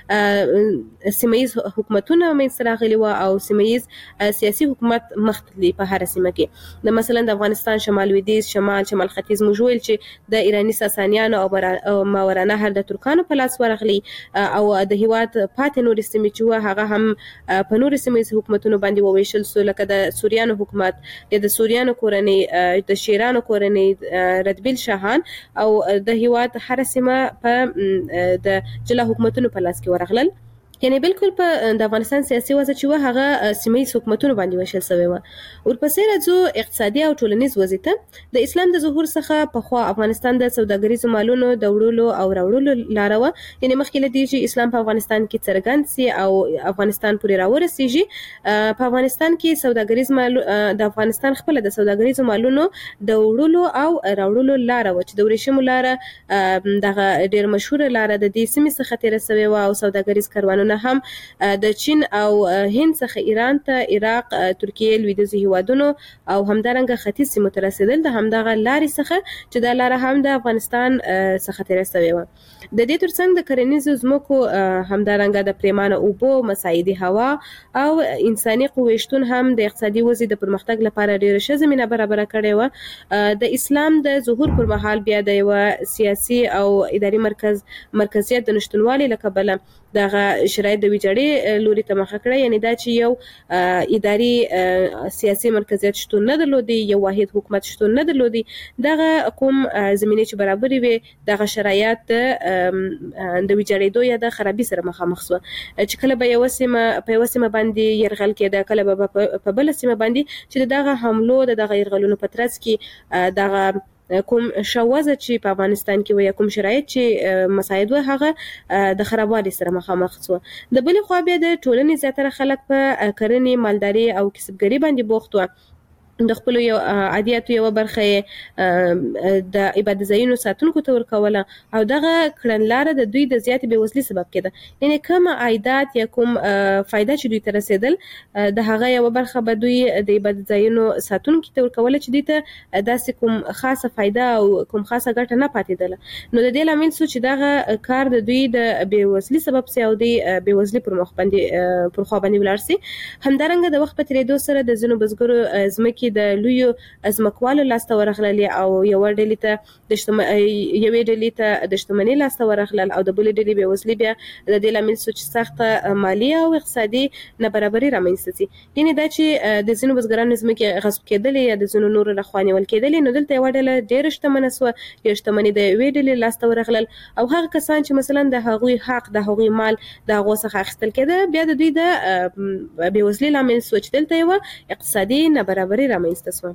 کې سیمه‌ییز حکومتونه منځته راغلي و او سیمه‌ییز سیاسي حکومت مختلف په هر سیمه کې. د مثلا د افغانستان شمال لویدیځ، شمال شمال ختیځ موږ ویل چې د ایرانی ساسانیانو او ماورانهر د ترکانو په لاس ورغلي او د هیواد پاتې نور سیمې چې و هغه هم په نور سیمه‌ییز حکومتونو باندې وویشل سو، لکه د سوریانو حکومت، د سوریانو کورنۍ، د شیرانو کورنۍ، ردبیل شاهان او د هیواد هر سیمه په د جلا حکومتونو په لاس کې ورغلل. یعنی بالکل په د افغانستان سیاسي وضع چې و هغه سیمه‌ییز حکومتونو باندې وشل شوی و. ورپسې راځو اقتصادي او ټولنیز وضع ته. د اسلام د ظهور څخه پخوا افغانستان د سوداګریزو مالونو د وړلو او راوړلو لاره و. یعنی مخکې له دې چې اسلام په افغانستان کې څرګند سي او افغانستان پورې راورسیږي، په افغانستان کې سوداګریز مال د افغانستان خپل د سوداګریزو مالونو د وړلو او راوړلو لاره و چې د ورېښمو لاره دغه ډېر مشهوره لاره د دې سیمې څخه تېره سوې وه او سوداګریز کاروانونه هم د چین او هند څخه ایران ته، عراق، ترکیه، لویدیځو هیوادونو او همدارنګه ختیځ سیمو ته رسېدل د همدغه لارې څخه چې دا لاره هم د افغانستان څخه تېره سوې وه. د دې ترڅنګ د کرنیزو ځمکو، همدارنګه د پریمانه اوبو، مساعدي هوا او انساني قوې شتون هم د اقتصادي وضع د پرمختګ لپاره ډېره ښه زمینه برابره کړې وه. د اسلام د ظهور پر مهال بیا د یوه سیاسي او اداري مرکز مرکزیت د نشتونوالي له کبله دغه شرایط د ویجاړۍ لوري ته مخه کړه. یعنی دا چې یو اداري سیاسي مرکزیت شتون نه درلودي، یو واحد حکومت شتون نه درلودي. دغه کوم زمینې چې برابرې وي دغه شرایط د ویجاړېدو یا د خرابي سره مخامخ سوه چې کله به یوه سیمه په یوه سیمه باندې یرغل کېده، کله به په بله سیمه باندې چې د دغه حملو د دغه یرغلونو په ترڅ کې دغه کوم شوازه چې په افغانستان کې و یا کوم شرایط چې مساعد و هغه د خرابوالي سره مخامخ سو. د بلې خوا بیا د ټولنې زیاتره خلک په کرنې، مالداري او کسبګري باندې بوخت و. د خپل یو عادیاتو یو برخه د عبادت ځایونو ساتونکو ته ورکوله او دغه کړنلاره د دوی د زیاتې بېوزلۍ سبب کېده. یعنی کوم عایدات یا کوم فایده چې دوی ته رسېدل د هغه یو برخه به دوی د عبادت ځایونو ساتونکو ته ورکوله چې دوی ته داسې کوم خاصه فایده او کوم خاصه ګټه نه پاتېدله. نو د دې لامل شو چې دغه کار د دوی د بېوزلۍ سبب سي او د بېوزلۍ پر مخ باندې پر خوا باندې ولاړ سي. همدارنګه د وخت په تېرېدو سره د ځینو بزګرو ځمکې د لویو ځمکوالو لاسته ورغللې او یوه ډلې ته د یوې ډلې ته د شتمنۍ لاسته ورغلل او د بلې ډلې بېوزلي بیا د دې لامل شو چې سخته مالي او اقتصادي نابرابري رامنځته سي. یعنې دا چې د ځینو بزګرانو ځمکې غصب کېدلې یا د ځینو نورو لخوا نیول کېدلې، نو دلته یوه ډله ډېره شتمنه سوه، یا شتمني د یوې ډلې لاسته ورغلل او هغه کسان چې مثلا د هغوی حق د هغوی مال د هغو څخه اخیستل کېده بیا د دوی د بېوزلۍ لامل سو چې دلته یوه اقتصادي نابرابري رامنځته سوه.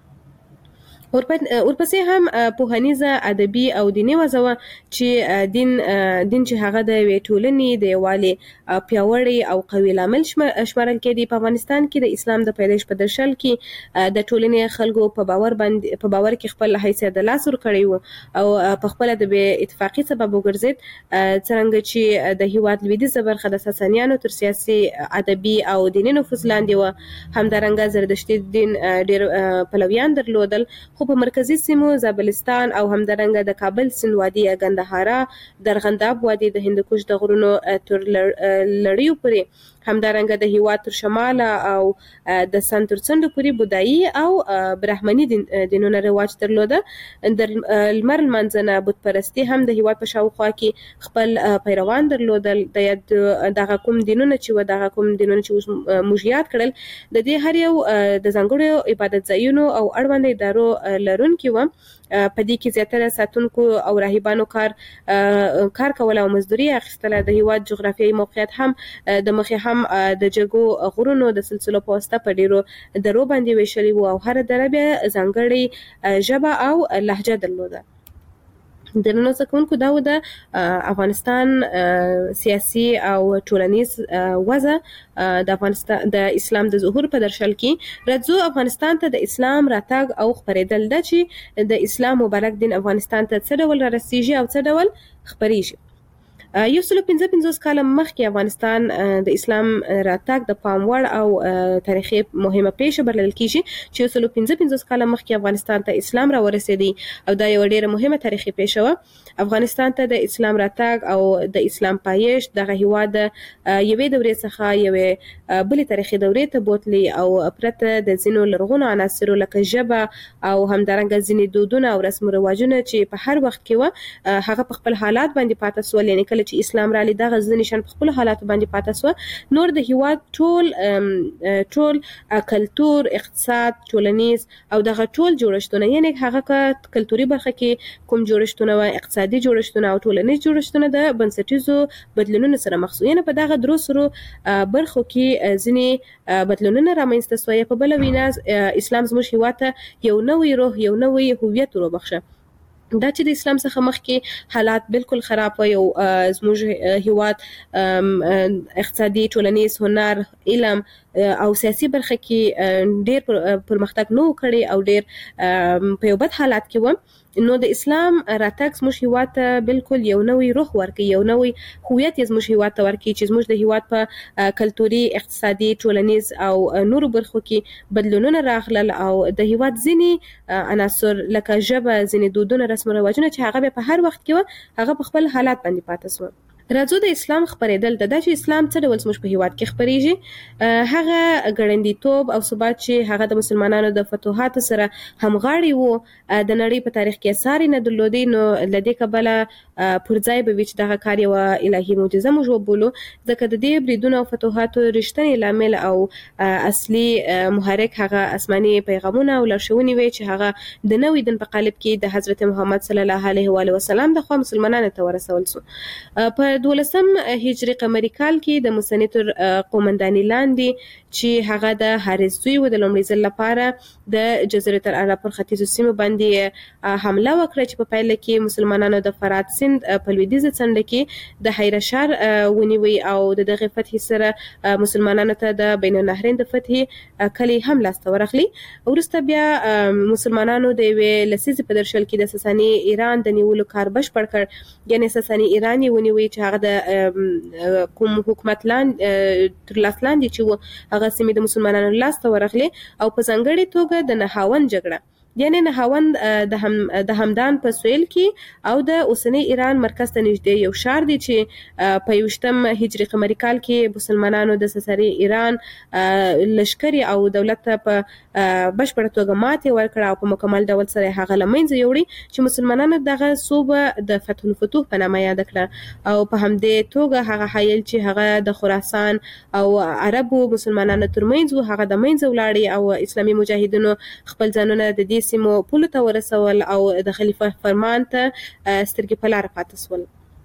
ورپسې هم پوهنیزه ادبي او دیني وضع وه چې دین دین چې هغه د یوې ټولنې د یووالي پیاوړی او قوي لامل شمارل کېدی. په افغانستان کې د اسلام د پیدایش په درشل کې د ټولنې خلکو په باور باندې په باور کې خپل حیثیت د لاس ور کړی و او په خپله د بې اتفاقي سبب وګرځېد، څرنګه چې د هېواد لویدیځه برخه د ساسانیانو تر سیاسي ادبي او دیني نفوذ لاندې وه. همدارنګه زردشتي دین ډېر پلویان درلودل، خو په مرکزي سیمو زابلستان او همدارنګه د کابل سیند وادي یا ګندهارا د ارغنداب وادي د هندوکش د غرونو تر لړیو پورې، همدارنګه د هېواد تر شماله او د سن تر څنډو پورې بودایي او برهمني دینونه رواج درلوده. د لمر لمانځنه بت پرستي هم د هېواد په شاوخوا کې خپل پیروان درلودل. د دغه کوم دینونه چې و دغه کوم دینونه چې موږ یاد کړل د دې هر یو د ځانګړو عبادت ځایونو او اړوند ادارو لرونکي وه. په دې کې زیاتره ساتونکو او راهبانو کار کار کول او مزدوري اخیستله. د هېواد جغرافیایي موقعیت هم د مخې هم د جګو غرونو د سلسلو په واسطه په ډېرو درو باندې ویشلي وو او هره دره بیا ځانګړې ژبه او لهجه درلوده. د نن څکونکو دا و د افغانستان سیاسي او ټولنیز وضع د افغانستان د اسلام د ظهور په درشل کې. راځو افغانستان ته د اسلام راتګ او خپرېدل ده چې د اسلام مبارک دین افغانستان ته څه ډول رارسیږي او څه ډول خپرېږي. یو سل پنځه پنځوس کاله مخکې افغانستان د اسلام راتګ د پام وړ او تاریخي مهمه پیښه بلل کېږي چې یو سل پنځه پنځوس کاله مخکې افغانستان ته اسلام را ورسېدی او دا یوه ډېره مهمه تاریخي پیښه وه. افغانستان ته د اسلام راتګ او د اسلام پایښت دغه هېواد د یوې دورې څخه یوې بلې تاریخي دورې ته بوتلي او پرته د ځینو لرغونو عناصرو لکه ژبه او همدارنګه ځینې دودونه او رسم و رواجونه چې په هر وخت کې وه هغه په خپل حالات باندې پاته سول. یعنې کله چې اسلام رالی دغه ځینې شیان په خپلو حالاتو باندې پاته سوه. نور د هېواد ټول ټول کلتور، اقتصاد، ټولنیز او دغه ټول جوړښتونه، یعنې هغه که کلتوري برخه کې کوم جوړښتونه وه، اقتصادي جوړښتونه او ټولنیز جوړښتونه د بنسټیزو بدلونونو سره مخ سو. یعنې په دغه درو سرو برخو کې ځینې بدلونونه رامنځته سوه. یا په بله وینا اسلام زموږ هېواد ته یو نوی روح، یو نوی هویت وروبخښه. دا چې د اسلام څخه مخکې حالات بالکل خراب و، یو زموږ هېواد اقتصادي، ټولنیز، هنر، علم او سیاسي برخه کې ډېر پرمختګ نه و کړی او ډېر په یو بد حالات کې و. نو د اسلام راتګ زموږ هېواد ته بالکل یو نوی روح ورکوي، یو نوی هویت یې زموږ هېواد ته ورکوي چې زموږ د هېواد په کلتوري، اقتصادي، ټولنیز او نورو برخو کې بدلونونه راغلل او د هېواد ځینې عناصر لکه ژبه، ځینې دودونه، رسم و رواجونه چې هغه بیا په هر وخت کې وه هغه په خپل حالات باندې پاته سوه. راځو د اسلام خپرېدل ته، دا چې اسلام څه ډول زموږ په هېواد کې خپرېږي، هغه ګړندیتوب او ثبات چې هغه د مسلمانانو د فتوحاتو سره همغاړی و، د نړۍ په تاریخ کې اثار یې نه درلودی. نو له دې کبله پر ځای به وي چې دغه کار یوه الهي معجزه موږ وبولو، ځکه د دې بریدونو او فتوحاتو رښتینی لامل او اصلي محرک هغه آسماني پیغامونه او لارښوونې وې چې هغه د نوي دین په قالب کې د حضرت محمد صلی الله علیه وسلم د خوا مسلمانانو ته ورسول سو. په دولسم هجري قمري کال کې د مسنې تر قومندانۍ لاندې چې هغه د حارث زوی و د لومړي ځل لپاره د جزیرة العرب پر ختیځو سیمو باندې حمله وکړه چې په پایله کې مسلمانانو د فرات سیند په لویدیځه څنډه کې د حیره شهر ونیوي او د دغه فتح سره مسلمانانو ته د بین النهرین د فتح کلی هم لاسته ورغلی. وروسته بیا مسلمانانو د یوې لسیزې په درشل کې د ساساني ایران د نیولو کار بشپړ کړ، یعنی ساساني ایران یې ونیوي چې هغه د کوم حکومت لاندې تر لاس لاندې چې و هغه سیمې د مسلمانانو لاسته ورغلې او په ځانګړې توګه د نهاوند جګړه، یعنی نهاوند د هم د همدان په سویل کې او د اوسنی ایران مرکز ته نږدې یو ښار دی چې په یوشتم هجري قمري کال کې مسلمانانو د ساساني ایران لشکري او دولت ته په بشپړه توګه ماتې ورکړه او په مکمل ډول سره هغه له منځه یوړی چې مسلمانانو دغه صوبه د فتح الفتوح په نامه یاد کړه او په همدې توګه هغه حایل چې هغه د خراسان او عربو مسلمانانو ترمنځ و هغه د منځه ولاړی او اسلامي مجاهدینو خپل ځانونه د دې سیمو پولو ته ورسول او د خلیفه فرمان ته سترګې په لاره پاتې سول.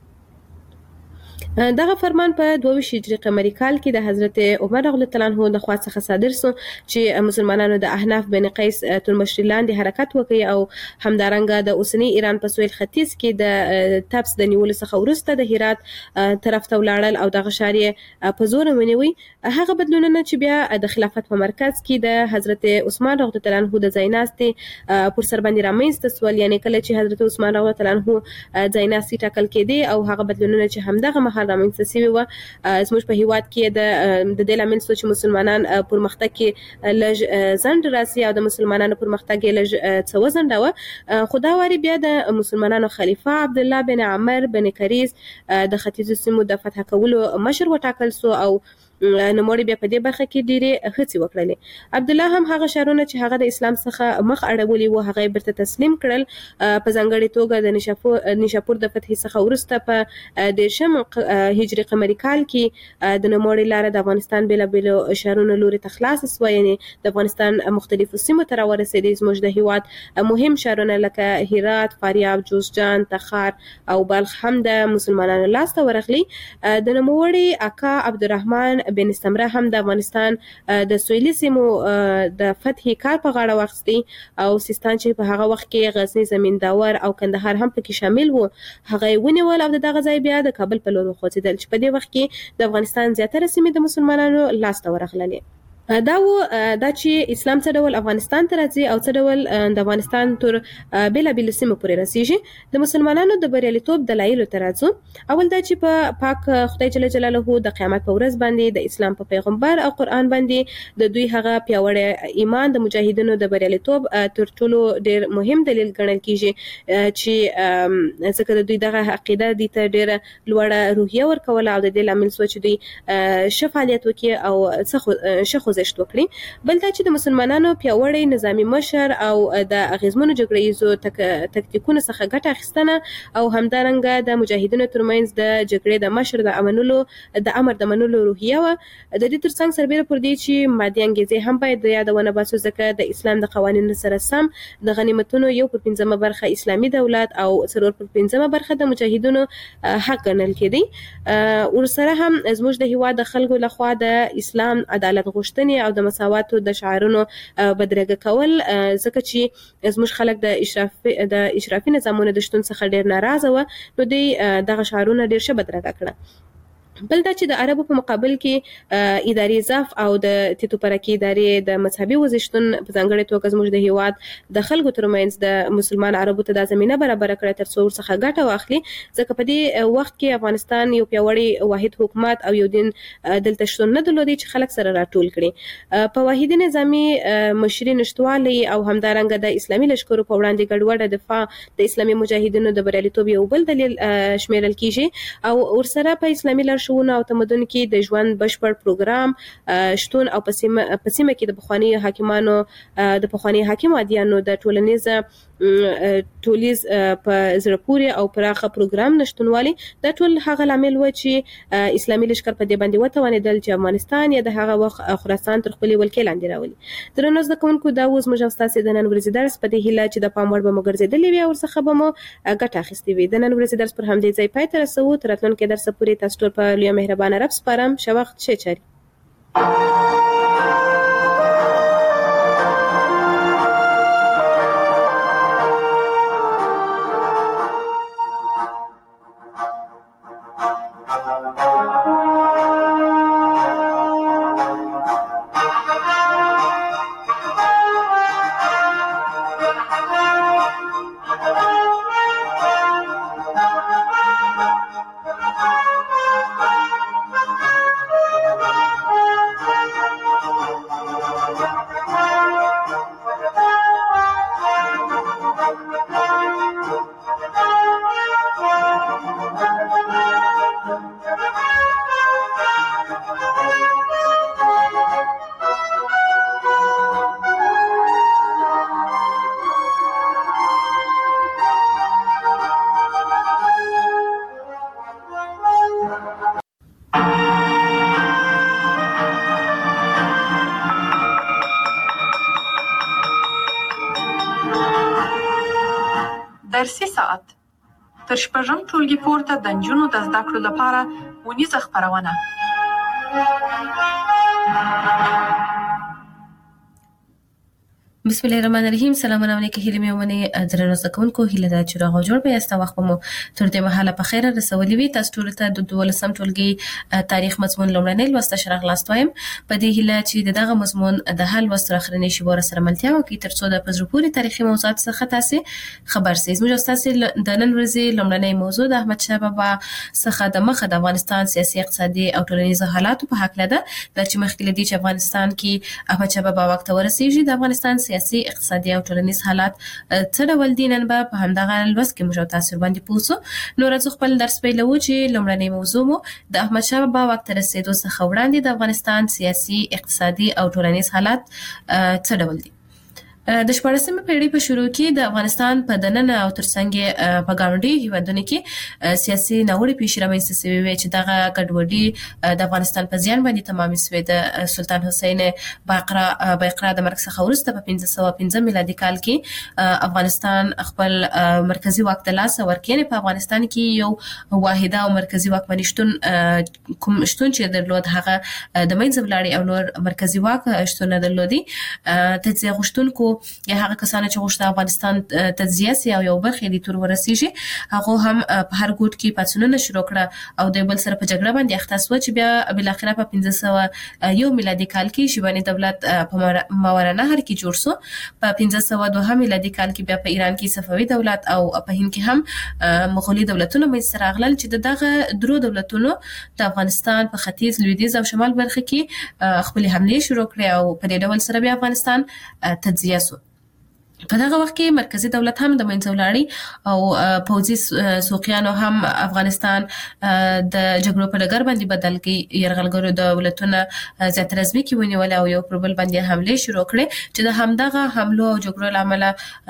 دغه فرمان په دوه ویشت هجري قمري کال کې د حضرت عمر رضی الله عنه د خوا څخه صادر سو چې مسلمانانو د احناف بن قیس تر مشرۍ لاندې حرکت وکړي او همدارنګه د اوسنی ایران په سویل ختیځ کې د تبس د نیولو څخه وروسته د هرات طرف ته ولاړل او دغه ښار یې په زور ونیوي. هغه بدلونونه چې بیا د خلافت په مرکز کې د حضرت عثمان رضی الله عنه د ځایناستي پر سر باندې رامنځته سول، یعنی کله چې حضرت عثمان رضی الله عنه ځایناستي ټاکل کېدی او هغه بدلونونه چې همدغه مهال رامنځته شوي وه زموږ په هیواد کې د د دې لامل شو چې مسلمانان پرمختګ کې لږ ځنډ راسي او د مسلمانانو پرمختګ یې لږ څه وځنډاوه. خو دا وارې بیا د مسلمانانو خلیفه عبدالله بن عمر بن کریز د ختیځو سیمو د فتح کولو مشر وټاکل سو او نوموړي بیا په دې برخه کې ډېرې هڅې وکړلې. عبدالله هم هغه ښارونه چې هغه د اسلام څخه مخ اړولي وو هغه یې بیرته تسلیم کړل. په ځانګړې توګه د نیشاپور نیشاپور د فتح څخه وروسته په دېرشم هجري قمري کال کې د نوموړي لاره د افغانستان بېلابېلو ښارونو لوري ته خلاصه سوه، یعنې د افغانستان مختلفو سیمو ته راورسېدې. زموږ د هېواد مهم ښارونه لکه هرات، فاریاب، جوزجان، تخار او بلخ هم د مسلمانانو لاسته ورغلي. د نوموړي اکا عبدالرحمن بن استمره هم د افغانستان د سویلي سیمو د فتح کار په غاړه واخیستی او سیستان چې په هغه وخت کې غزنی، زمینداور او کندهار هم پکې شامل وو هغه یې ونیول او د دغه ځای بیا د کابل په لور وخوځېدل چې په دې وخت کې د افغانستان زیاتره سیمې د مسلمانانو لاسته ورغللې. دا و دا چې اسلام څه ډول افغانستان ته راځي او څه ډول د افغانستان تر بېلابېلو سیمو پورې رسیږي. د مسلمانانو د بریالیتوب دلایلو ته راځو. اول دا چې په پاک خدای جل جلاله د قیامت په ورځ باندې د اسلام په پیغمبر او قرآن باندې د دوی هغه پیاوړی ایمان د مجاهدینو د بریالیتوب تر ټولو ډېر مهم دلیل ګڼل کېږي چې ځکه د دوی دغه عقیده دې ته ډېره لوړه روحیه ورکوله او د دې لامل شوه چې دوی ښه فعالیت وکړي او ښه خوځښت وکړي. بل دا چې د مسلمانانو پیاوړی نظامي مشر او د اغیزمنو جګړه ییزو تکتیکونو څخه ګټه اخیستنه او همدارنګه د مجاهدینو ترمنځ د جګړې د مشر د امنلو د امر د منلو روحیه وه. د دې ترڅنګ سربیره پر دې چې مادي انګیزې هم باید د یادونه باسو ځکه د اسلام د قوانینو سره سم د غنیمتونو یو پر پنځمه برخه اسلامي دولت او څلور پر پنځمه برخه د مجاهدینو حق ګڼل کېدی. ورسره هم زموږ د هېواد د خلکو لخوا د اسلام عدالت غوښتنې او د مساواتو د شعارونو بدرګه کول ځکه چې زموږ خلک د اشرافي د اشرافي نظامونو د شتون څخه ډېر ناراضه وه نو دوی دغه شعارونه ډېر ښه بدرګه کړه. بل دا چې د عربو په مقابل کې اداري ضعف او د تیتو پرکي ادارې د مذهبي وزشتون په ځانګړې توګه زموږ د هېواد د خلکو ترمنځ د مسلمان عربو ته دا زمینه برابره کړه تر څو ورڅخه ګټه واخلي ځکه په دې وخت کې افغانستان یو پیاوړی واحد حکومت او یو دین دلته شتون نه درلودی چې خلک سره راټول کړي. په واحدي نظامي مشري نشتوالي او همدارنګه د اسلامي لښکرو په وړاندې ګډوډه دفاع د اسلامي مجاهدینو د بریالیتوب یو بل دلیل شمیرل کیږي او ورسره په اسلامي لارښوونو او تمدن کې د ژوند بشپړ پروګرام شتون او په سیمه کې د پخواني حاکمانو د پخواني حاکم عادیانو د ټولنیز ټولیز په زړه پورې او پراخه پروګرام نشتونوالي دا ټول هغه لامل و چې اسلامي لښکر په دې باندې وتوانېدل چې افغانستان یا د هغه وخت خراسان تر خپلې ولکې لاندې راولي. درنو زده کوونکو دا اوس موږ ستاسو د نن ورځې درس په دې هیله چې د پام وړ به مو ګرځېدلې وي او ورڅخه به مو ګټه اخیستې وي. د نن ورځې درس پر همدې ځای پای ته رسوو. تر راتلونکي درس پورې تاسو ټول په لویه مهربانه رب سپارم. ښه وخت، ښه چارې. درسي ساعت تر شپږم ټولګي پورته د نجونو د زده کړو لپاره ونیزه خپرونه. بسم الله الرحمن الرحیم. سلامونه علیکم. هیله مې ومنه درنو زکونکو هیله دا چې راغو جوړ به است وخت مو تر دې مهاله په خیره رسولې وي. تاسو ټول ته د دولسم ټولګي تاریخ مضمون لومړنۍ لوسته شرح لاستوایم. په دې هیله چې دغه مضمون د حل وستر اخرنی شی ور سره ملتیا وکړي تر څو د پزروپوري تاریخي موضوعات څخه تاسو خبر سئ. موږ تاسو د نن ورځې لومړنۍ موضوع د احمد شاه بابا څخه د مخه د افغانستان سیاسي اقتصادي او ټولنیز حالات په حق لده د چې مخکې لدی چې افغانستان کې احمد شاه بابا وخت ورسیږي د افغانستان سیاسي اقتصادي او ټولنیز حالات څه ډول دي نن به په همدغه لوست کې موږ تاسو باندې پوښتنه. نو راځو خپل درس پیلوو چې لومړنۍ موضوع مو د احمد شاه بابا وخت رسیدو څخه وړاندې د افغانستان سیاسي اقتصادي او ټولنیز حالات څه ډول دي. د شپږمې پیړۍ په شروع کې د افغانستان په دننه او ترڅنګ په ګاونډي هیوادونو کې سیاسي ناوړه پیښې رامنځته شوې وي چې دغه ګډوډي د افغانستان په ځان باندې تمام شوې. د سلطان حسین باقرا باقرا د مرګ څخه وروسته په پنځه سوه پنځه میلادي کال کې افغانستان خپل مرکزی واک ته لاس ورکړي. په افغانستان کې یو واحده او مرکزی واکمني شتون کوم شتون چې درلود هغه د منځ ولاړی او نور مرکزی واک شتون نه درلودي. تجزیه غوښتونکو یا هغه کسان چې غوښته افغانستان تجزیه سي او یو برخه دي تور ورسیږي هغه هم په هر ګوټ کې پاتونونه شروع کړه او د بل سره په جګړه باندې اخته شو چې بیا بل اخره په پنځه سوه یو میلادي کال کې شیباني دولت په ماوراءالنهر کې جوړ شو. په پنځه سوه دوه میلادي کال کې بیا په ایران کې صفوي دولت او په هند کې هم مغولي دولتونه منځته راغلل چې دغه درو دولتونو د افغانستان په ختیځ لویدیځ او شمال برخه کې خپل حمله شروع کړې او په دې ډول سره بیا افغانستان تجزیه شو. په دغه وخت کې مرکزی دولت هم د منځ ولاړی او پوځي سوقیانو هم افغانستان د جګړو په ډګر باندې بدل کړي. یرغلګرو دولتونه زیات رسمي کې ونیول او یو پر بل باندې حمله شروع کړې چې د همدغه حملو او جګړو لامل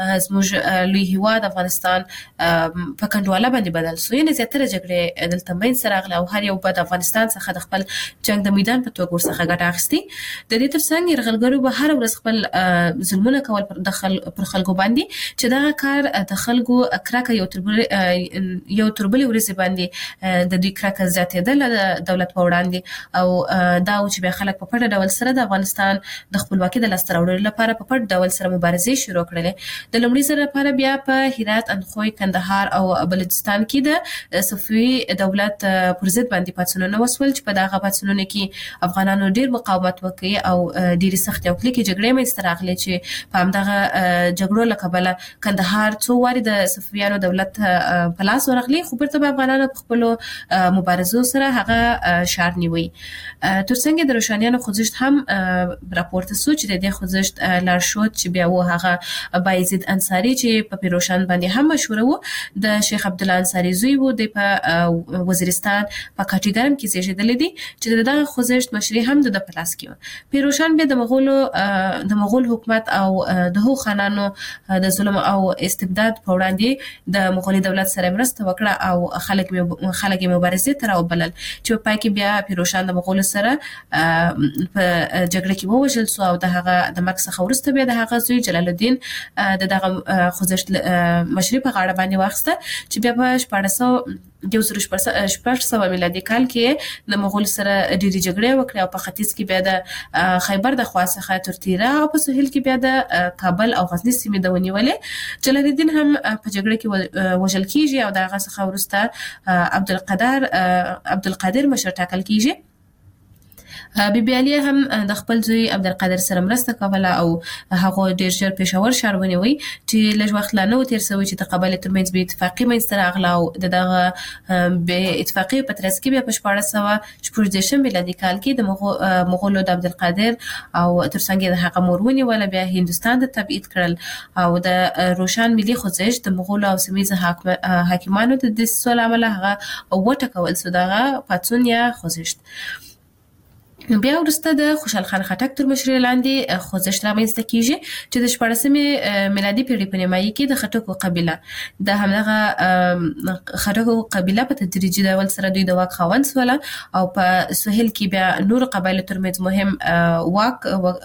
زموږ لوی هیواد افغانستان په کنډواله باندې بدل شو. یعنې زیاتره جګړې دلته منځ راغله او هر یو په افغانستان څخه د خپل جنگ د میدان په توګه ورڅخه ګټه اخیستي. د دې ترڅنګ یرغلګرو به هر ورځ خپل ظلمونه کول پر دخل پر خلکو باندې چې دا کار د خلکو کرکه یو تربل یو تربل ورسې باندې د دوی کرکه زیاتېدل د دولت په وړاندې او دا چې به خلک په پټه ډول سره د افغانستان د خپلواکۍ د لاسته راوړلو لپاره په پټ ډول سره مبارزې شروع کړلې. د لومړي ځل لپاره بیا په هرات، اندخوی، کندهار او بلوچستان کې د صفوي دولت پر ضد باندې پاڅونونه وسول چې په دغه پاڅونونو کې افغانانو ډیر مقاومت وکړي او ډیره سخت او کلکې جګړې منځته راغلې چې په همدغه جګړو له کبله کندهار څو واري د صفویانو دولت په لاس ورغلی خو بیرته به افغانانو په خپلو مبارزو سره هغه ښار نیوي. ترڅنګ د روښانیانو خوځښت هم راپورته شو چې د دې خوځښت لارښود چې بیا و هغه بایزید انصاري چې په پیروشان باندې هم مشهور وو د شیخ عبدالله انصاري زوی وو. د په وزیرستان په کاټیګرم کې زیږیدلی دی چې دغه خوځښت مشري هم د په لاس کې و. پیروشان بیا د مغولو د مغول حکومت او د هغو خانانو د ظلم او استبداد په وړاندې د مغولي دولت سره مرسته وکړه او خلک خلک مبارزې ته راوبلل چې په کې بیا پیروشان د مغولو سره په جګړه کې ووژل شو او د هغه د مرګ څخه وروسته بیا د هغه زوی جلال الدین د دغه خوځښت مشري په غاړه باندې واخیسته چې بیا په شپاړس سوه د زر شپږ سوه میلادي کال کې د مغول سره ډېری جګړې وکړې او په ختیځ کې بیا د خیبر د خوا څخه تر تیرا او په سهیل کې بیا د کابل او غزنی سیمې د ونیولې. جلال الدین هم په جګړه کې وژل کیږي او د هغه څخه وروسته عبدالقادر عبدالقادر مشر ټاکل کیږي. بی بی علیه هم د خپل زوی عبدالقادر سره مرسته کوله او هغه ډیر ژر پېښور ښار ونیوی چې لږ وخت لا نه و تیر شوی چې د قبایلو ترمنځ بې اتفاقي منځته راغله او د دغه بې اتفاقي په ترڅ کې بیا په شپاړس سوه شپږ دېرشم میلادي کال کې د مغولو د عبدالقادر او ترڅنګ یې د هغه مور ونیوله بیا هندوستان ته تبعید کړل او د روشن ملي خوځښت د مغولو او سیمه حاکمانو د دسیسو له امله هغه وټکول شو دغه پاڅون یا خوځښت. بیا وروسته د خوشحال خان خټک تر مشرۍ لاندې خوځښت رامنځته کیږي چې د شپاړسمې میلادي پیړۍ په نیمایي کې د خټکو قبیله د همدغه خټکو قبیله په تدریجي ډول سره دوی د واک خاوند شول او په سهیل کې بیا نور قبایلو ترمنځ مهم واک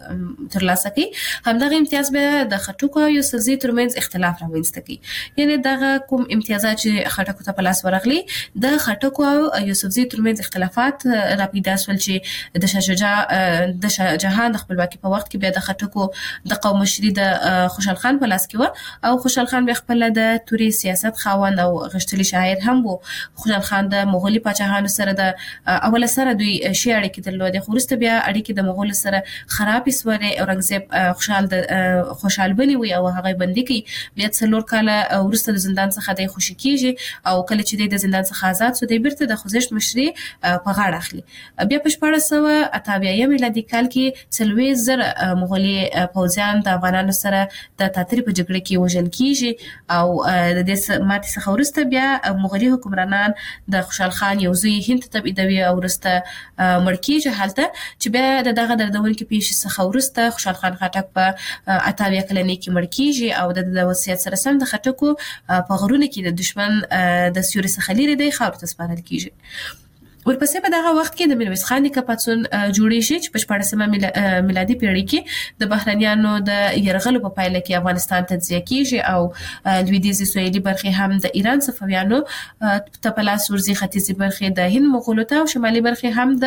ترلاسه کړي. همدغه امتیاز بیا د خټکو او یوسفزي ترمنځ اختلاف رامنځته کړي، یعنی دغه کوم امتیازات چې خټکو ته په لاس ورغلي د خټکو او یوسفزي ترمنځ اختلافات راپیدا شول چې د شاه شجاع د شاه جهان د خپلواکۍ په وخت کې بیا د خټکو د قوم مشري د خوشحال خان په لاس کې و او خوشحال خان بیا خپل د توري سیاست خاوند او غښتلي شاعر هم و. خوشحال خان د مغولي پاچاهانو سره د اوله سره دوی ښې اړیکې درلودې، خو وروسته بیا اړیکې د مغولو سره خرابې سوې. اورنګزیب خوشحال د خوشحال بنوي او هغه بندي کړي. بیا څلور کاله وروسته د زندان څخه دی خوشي کیږي او کله چې دی د زندان څخه آزاد شو دی بیرته د خوځښت مشري په غاړه اخلي. بیا په شپاړس سوه اته اویایم میلادي کال کې څلوېښت زره مغولي پوځیان د افغانانو سره د تاترې په جګړه کې وژل کیږي او د دې ماتې څخه وروسته بیا مغولي حکمرانان د خوشحال خان یو زوی هند ته تبعیدوي او وروسته مړ کیږي هلته چې بیا د دغه دردونکې پیښې څخه وروسته خوشحال خان خټک په اته اویا کلنۍ کې مړ کیږي او د وصیت سره سم د خټکو په غرونو کې د دشمن د سیوري څخه لرې دی خاورو ته سپارل کیږي. ورپسې په دغه وخت کې د میرویس خان نیکه پاڅون جوړې شي چې په شپاړسمه میلادي پیړۍ کې د بهرنیانو د یرغلو په پایله کې افغانستان تجزیه کیږي او لویدیځې سویلي برخې هم د ایران صفویانو ته په لاس ورځي، ختیځې برخې د هند مغولو ته او شمالي برخې هم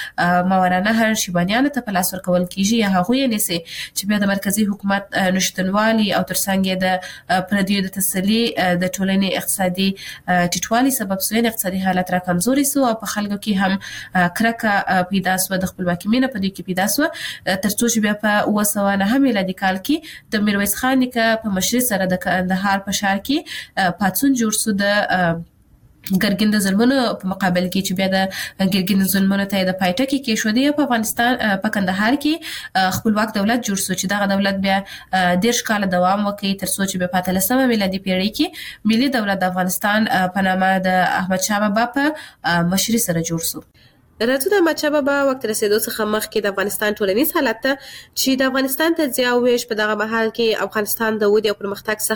د ماوراءالنهر شیبانیانو ته په لاس ورکول کیږي یا هغوی یې نیسي چې بیا د مرکزي حکومت نشتنوالي او ترڅنګ یې د پردیو د تسلي د ټولنې اقتصادي ټیټوالي سبب شوی، اقتصادي حالت را کمزوري شو او په خلکو کې هم کرکه پیدا شوه، د خپلواکۍ مینه په دوی کې پیدا شوه، ترڅو چې بیا په اوه سوه نهه میلادي کال کې د میرویس خان نیکه په مشرۍ سره د کندهار په ښار کې پاڅون جوړ شو د ګرګین د ظلمونو په مقابل کې چې بیا د ګرګین ظلمونو ته د پای ټکی کېښودی په افغانستان په کندهار کې خپلواک دولت جوړ شو چې دغه دولت بیا دېرش کاله دوام وکړي تر څو چې بیا په اتلسمه میلادي پیړۍ کې ملي دولت د افغانستان په نامه د احمدشاه بابا په مشرۍ سره جوړ شو. راځو د احمدشاه بابا وخت رسیدو څخه مخکې د افغانستان ټولنیز حالت ته چې د افغانستان تجزیه او ویش په دغه مهال کې افغانستان د ودې او پرمختګ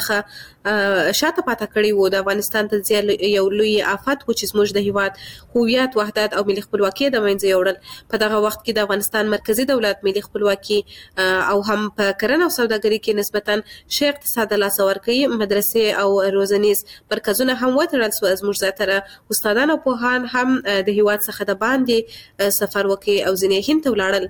څخه شاته پاتې کړی وو. د افغانستان تجزیه یو لوی آفت و چې زموږ د هیواد هویت، وحدت او ملي خپلواکي د منځه یوړل. په دغه وخت کې د افغانستان مرکزی دولت ملي خپلواکي او هم په کرنه او سوداګرۍ کې نسبتا ښه اقتصاد له لاسه ورکړي. مدرسې او روزنیز مرکزونه هم وتړل شول. زموږ زیاتره استادان او پوهان هم د هیواد څخه د باندې سفر وکړي او ځینې هند ته ولاړل.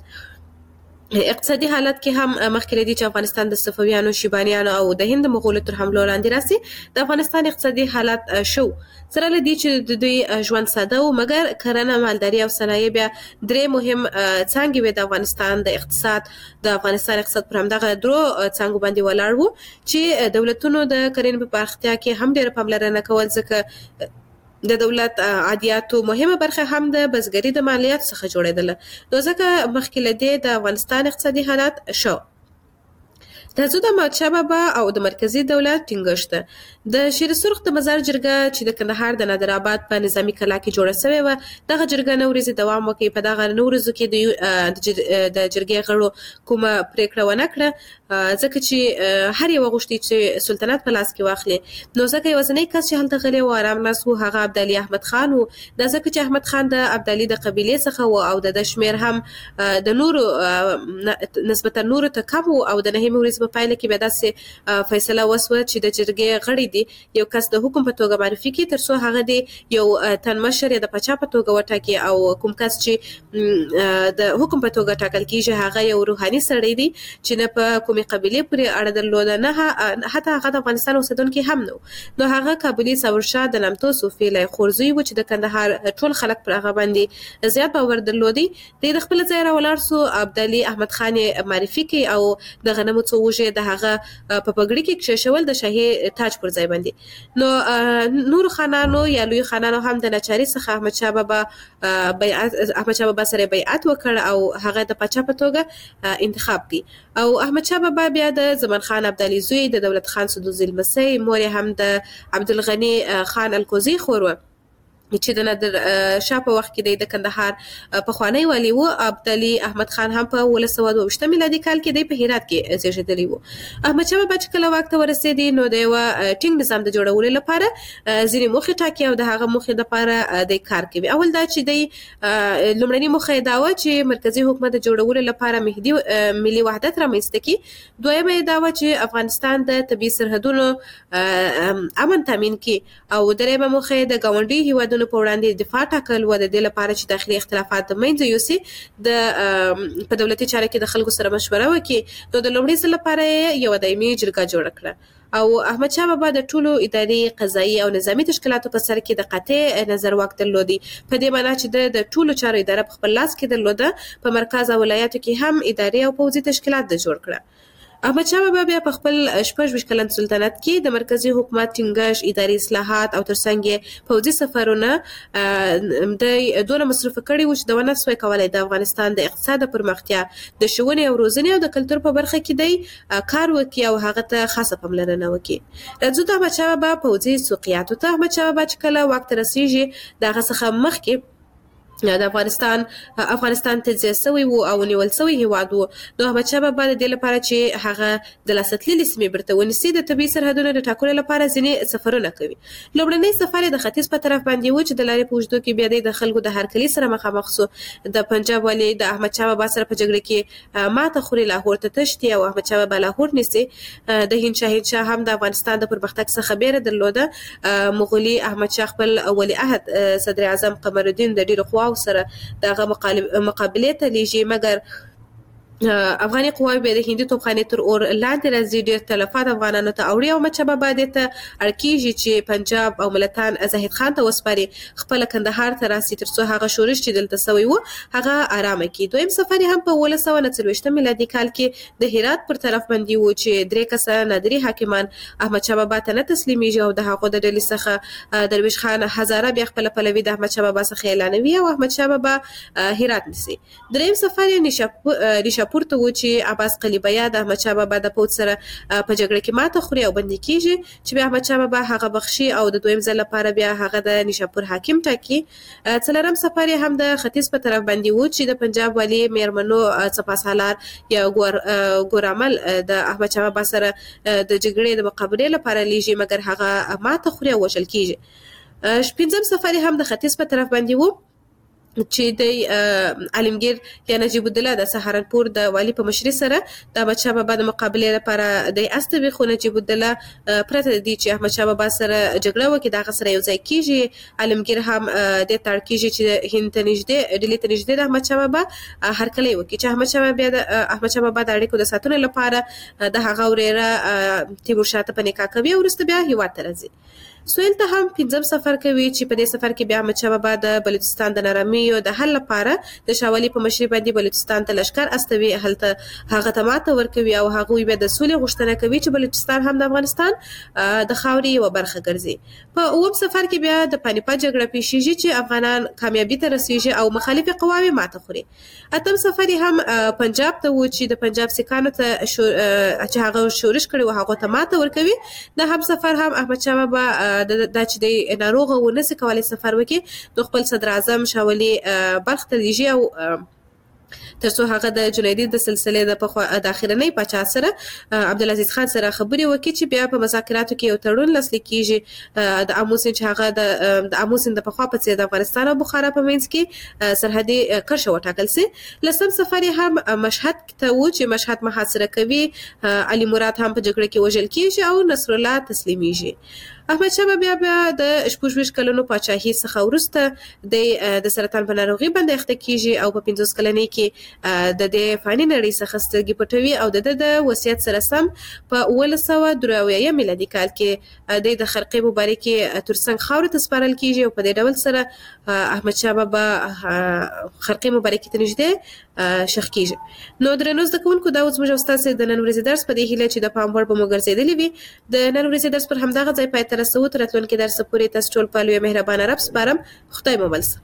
اقتصادي حالت کې هم مخکې لري چې افغانستان د صفویانو، شیبانیانو او د هند مغولو تر حملو لاندې راسي. د افغانستان اقتصادي حالت شو سره لدی چې د دوی ژوند ساده و، مګر کرنه، مالداري او صنایع بیا درې مهم څانګې وې د افغانستان د اقتصاد. د افغانستان اقتصاد پر همدغه درو څانګو باندې ولاړ وو چې دولتونو د کرنې په پراختیا کې هم ډېره پاملرنه کول، ځکه د دولت عادیاتو مهمه برخه هم د بزګرۍ د مالیاتو څخه جوړېدله. نو ځکه مخکې له دې د افغانستان اقتصادي حالت شو. راځو د احمدشاه بابا او د مرکزی دولت ټینګښت. د شیر سرخ د مزار جرګه چې د کندهار د نادر آباد په نظامی کلا کې جوړه شوې و، دغه جرګه نو ورځې دوام وکړي. په دغه نو ورځو کې د جرګې غړو کومه پریکړه ونه کړه، ځکه چې هر یو غوښتي چې سلطنت په لاس کې واخلي. نو ځکه یوازینی کس چې هلته غلی و آرام ناست و هغه عبدالي احمد خان و. دا ځکه چې احمد خان د عبدالي د قبیلې څخه و او د شمیر هم د نورو نسبتا نورو ته کم و او د نهمې ورځې په په پایله کې بیا داسې فیصله وسوه چې د جرګې غړي دي یو کس د حکم په توګه معرفي کړي تر څو هغه د یو تنمشر یا د پاچا په توګه وټاکي او کوم کس چې د حکم په توګه ټاکل کیږي هغه یو روحاني سړی دی چې نه په کومې قبیلې پورې اړه درلوده نه حتی هغه د افغانستان اوسیدونکی هم نو نو هغه کابلي ثورشاه د نامتو صوفي له خورزوی و چې د کندهار ټول خلک پر هغه باندې زیات باور درلودي د خپل ځای را ولاړ سو عبدالي احمد خان معرفي کوي او د غنمو څو وجه د هغه په پګړی کې کښشول د شاهي تاج پر ځای باندې نو نور خانانو یا لوی خانانو هم د ناچاري څخه احمد شاه بابا بیعت احمد شاه بابا سره بیعت وکړ او هغه د پاچا په توګه انتخاب کړي او احمد شاه بابا بیا د زمان خان عبدالي زوی د دولت خان سدوزي لمسی مور هم د عبدالغني خان الکوزي خور و چې د نادر شاه په وخت کې د کندهار په خوانی والی وو عبدالي احمد خان هم په ولس سو د وشته میلادي کال کې د په هرات کې زیږیدلی وو احمد شاه بابا چې کله وخت ورسېدی نو د یو ټینګ نظام د جوړولو لپاره ځینې مخې ټاکي او د هغه مخې لپاره د کار کوي اول دا چې د لومړني مخې دا و چې مرکزی حکومت د جوړولو لپاره مهدي ملي وحدت رامنځته کړي دویمه دا و چې افغانستان د طبي سرحدونو امن تامین کړي او دریمه مخې د ګاونډي هیوادونو په وړاندې دفاع ټاکل و د دې لپاره چې داخلي اختلافات د منځه یوسي د په دولتي چارو کې د خلکو سره مشوره وکړي نو د لومړي ځل لپاره یو دایمي جرګه جوړ کړه او احمد شاه بابا د ټولو اداري قضایي او نظامی تشکیلاتو په سر کې د قاطع نظر واک درلودي په دې معنی چې د ټولو چارو اداره په خپل لاس کې درلوده په مرکز او ولایاتو کې هم اداري او پوځي تشکیلات د جوړ کړه احمد شاه بابا بیا په خپل شپږ ویشت کلن سلطنت کې د مرکزی حکومت ټینګښت اداري اصلاحات او ترڅنګ پوځي سفرونه د دوه مصرف کړي و چې د ونه سوي کولای د افغانستان د اقتصاد پرمختیا د شونې او روزنې او د کلچر په برخه کې دی کار وکي او هغه ته خاصه پاملرنه وکي راځو د احمد شاه بابا پوځي سوقيات ته احمد شاه بابا چې کله وخت رسیږي دغه څخه مخکې د افغانستان افغانستان تجزیه شوی وو او نیول شوی هیواد وو نو احمد شاه بابا د دې لپاره چې هغه د لاستلي سیمې برته ونیسي د طبي سرحدونو د ټاکلو لپاره ځینې سفرونه کوي لومړنی سفر د ختیځ په طرف باندې و چې د لارې په اوږدو کې بیا د خلکو د هرکلي سره مخامخ شو د پنجاب والی د احمد شاه بابا سره په جګړه کې ماته خوري لاهور ته تشتي او احمد شاه بابا لاهور نیسي د هند شاهین شاه هم د افغانستان د پرمختګ څخه بیره درلوده مغولي احمد شاه خپل ولی عهد صدر اعظم قمر الدین د ډیرو خواو سره دغه مقابله ته لیږي مګر افغاني قواوی به د هندي توپخانې تر اور لاندې راځي ډېر تلفات افغانانو ته اوړي او مچبه بعد ته اړکیږي چې پنجاب او ملتان زاهد خان ته وسپاري خپل کندهار ته راسي تر څو هغه شورش چې دلته سوی وو هغه آرامه کی دویم سفر هم په ولس سو نه څلويشت میلادي کال کې د هرات پر طرف باندې وو چې درې کسه نادري حاکمان احمد شاه بابا ته نه تسلیميږي او د هغه د ډلې څخه درویش خان هزاره بیا خپل پلوي د احمد شاه بابا څخه اعلانوي او احمد شاه بابا هرات نسی دریم سفر نشاپور پورته و چې عباس قلیبیا د احمد شاه بابا د پوت سره په جګړه کې ماته خوري او بندي کیږي چې بیا احمد شاه بابا هغه بخشي او د دویم ځل لپاره بیا هغه د نشاپور حاکم ټاکي څلورم سفر هم د ختیځ په طرف باندې و چې د پنجاب والی میرمنو سپاسالار یا ګور ګورامل د احمد شاه بابا سره د جګړې د مقابله لپاره لیږي مګر هغه ماته خوري او وشل کیږي شپږم سفر هم د ختیځ په طرف باندې و چې د عالمگیر یا نجیب الدوله د سهارنپور د والی په مشرۍ سره د احمد شاه بابا د مقابله لپاره د استوي خو نجیب الدوله پرته دي چې احمد شاه بابا سره جګړه وکړي دا سره یو ځای کیږي عالمگیر هم د تړ کیږي چې هند ته نږدې ډیلی ته نږدې د احمد شاه بابا هرکلی وکړي چې احمد شاه بابا د احمد شاه بابا د اړیکو د ساتنې لپاره د هغه وريره تیمور شاه ته پنیکا کوي او ورسته بیا هیواد ته راځي سویل ته هم پنځم سفر کوي چې په دې سفر کې بیا احمد شاه بابا د بلوچستان د نرمۍ او د حل لپاره د شاولي په مشرۍ باندې بلوچستان ته لشکر استوي هلته هغه ته ماته ورکوي او هغه بیا د سولې غوښتنه کوي چې بلوچستان هم د افغانستان د خاوري یو برخه ګرځي په اوم سفر کې بیا د پانیپت جګړه پیښیږي چې افغانان کامیابی ته رسیږي او مخالف قواوی ماته خوري اتم سفر هم پنجاب ته و چې د پنجاب سکانو ته چې هغه شورش کړي او هغه ته ماته ورکوي د هم سفر هم احمد شاه بابا دا چې د ناروغه ونسي کولای سفر وکي د خپل صدر اعظم شاولي بلخ ته لیږي او ترڅو هغه د جنیدي د سلسله د پخوا د اخرنۍ پاچا سره عبدالعزیز خان سره خبرې وکړي چې بیا په مذاکراتو کې یو تړون لاسلیک کیږي د اموسین چې هغه د د اموسین د پخوا په څیر د افغانستان او بخارا په منځ کې سرحدي کرښه وټاکل سي. لسم سفر هم مشهد ته و چې مشهد محاصره کوي، علي مراد هم په جګړه کې وژل کیږي او نصر الله تسلیمیږي. احمد شاه بیا بیا د شپږ کلونو پاچاهي څخه وروسته د د سرطان په ناروغي باندې اخته کیږي او په پنځوس کلنۍ کې د دې فاني نړۍ څخه سترګې پټوي او د د وصیت سره سم په اوولس سوه درې اویا میلادي کال کې د د خرقې مبارکې ترڅنګ خاورې ته سپارل کیږي او په دې ډول سره احمد شاه بابا خرقې مبارکې ته نږدې شخ کیږي. نو درنو زده کوونکو دا اوس موږ ستاسو د نن ورځې درس په دې هیله چې د پام وړ به مو ګرځېدلی وي. د نن ورځې درس پر همدغه ځای پای ته رسو. تر راتلونکي درس پورې تاسو ټول په لوی مهربانه رب سپارم. خدای مو بلسه.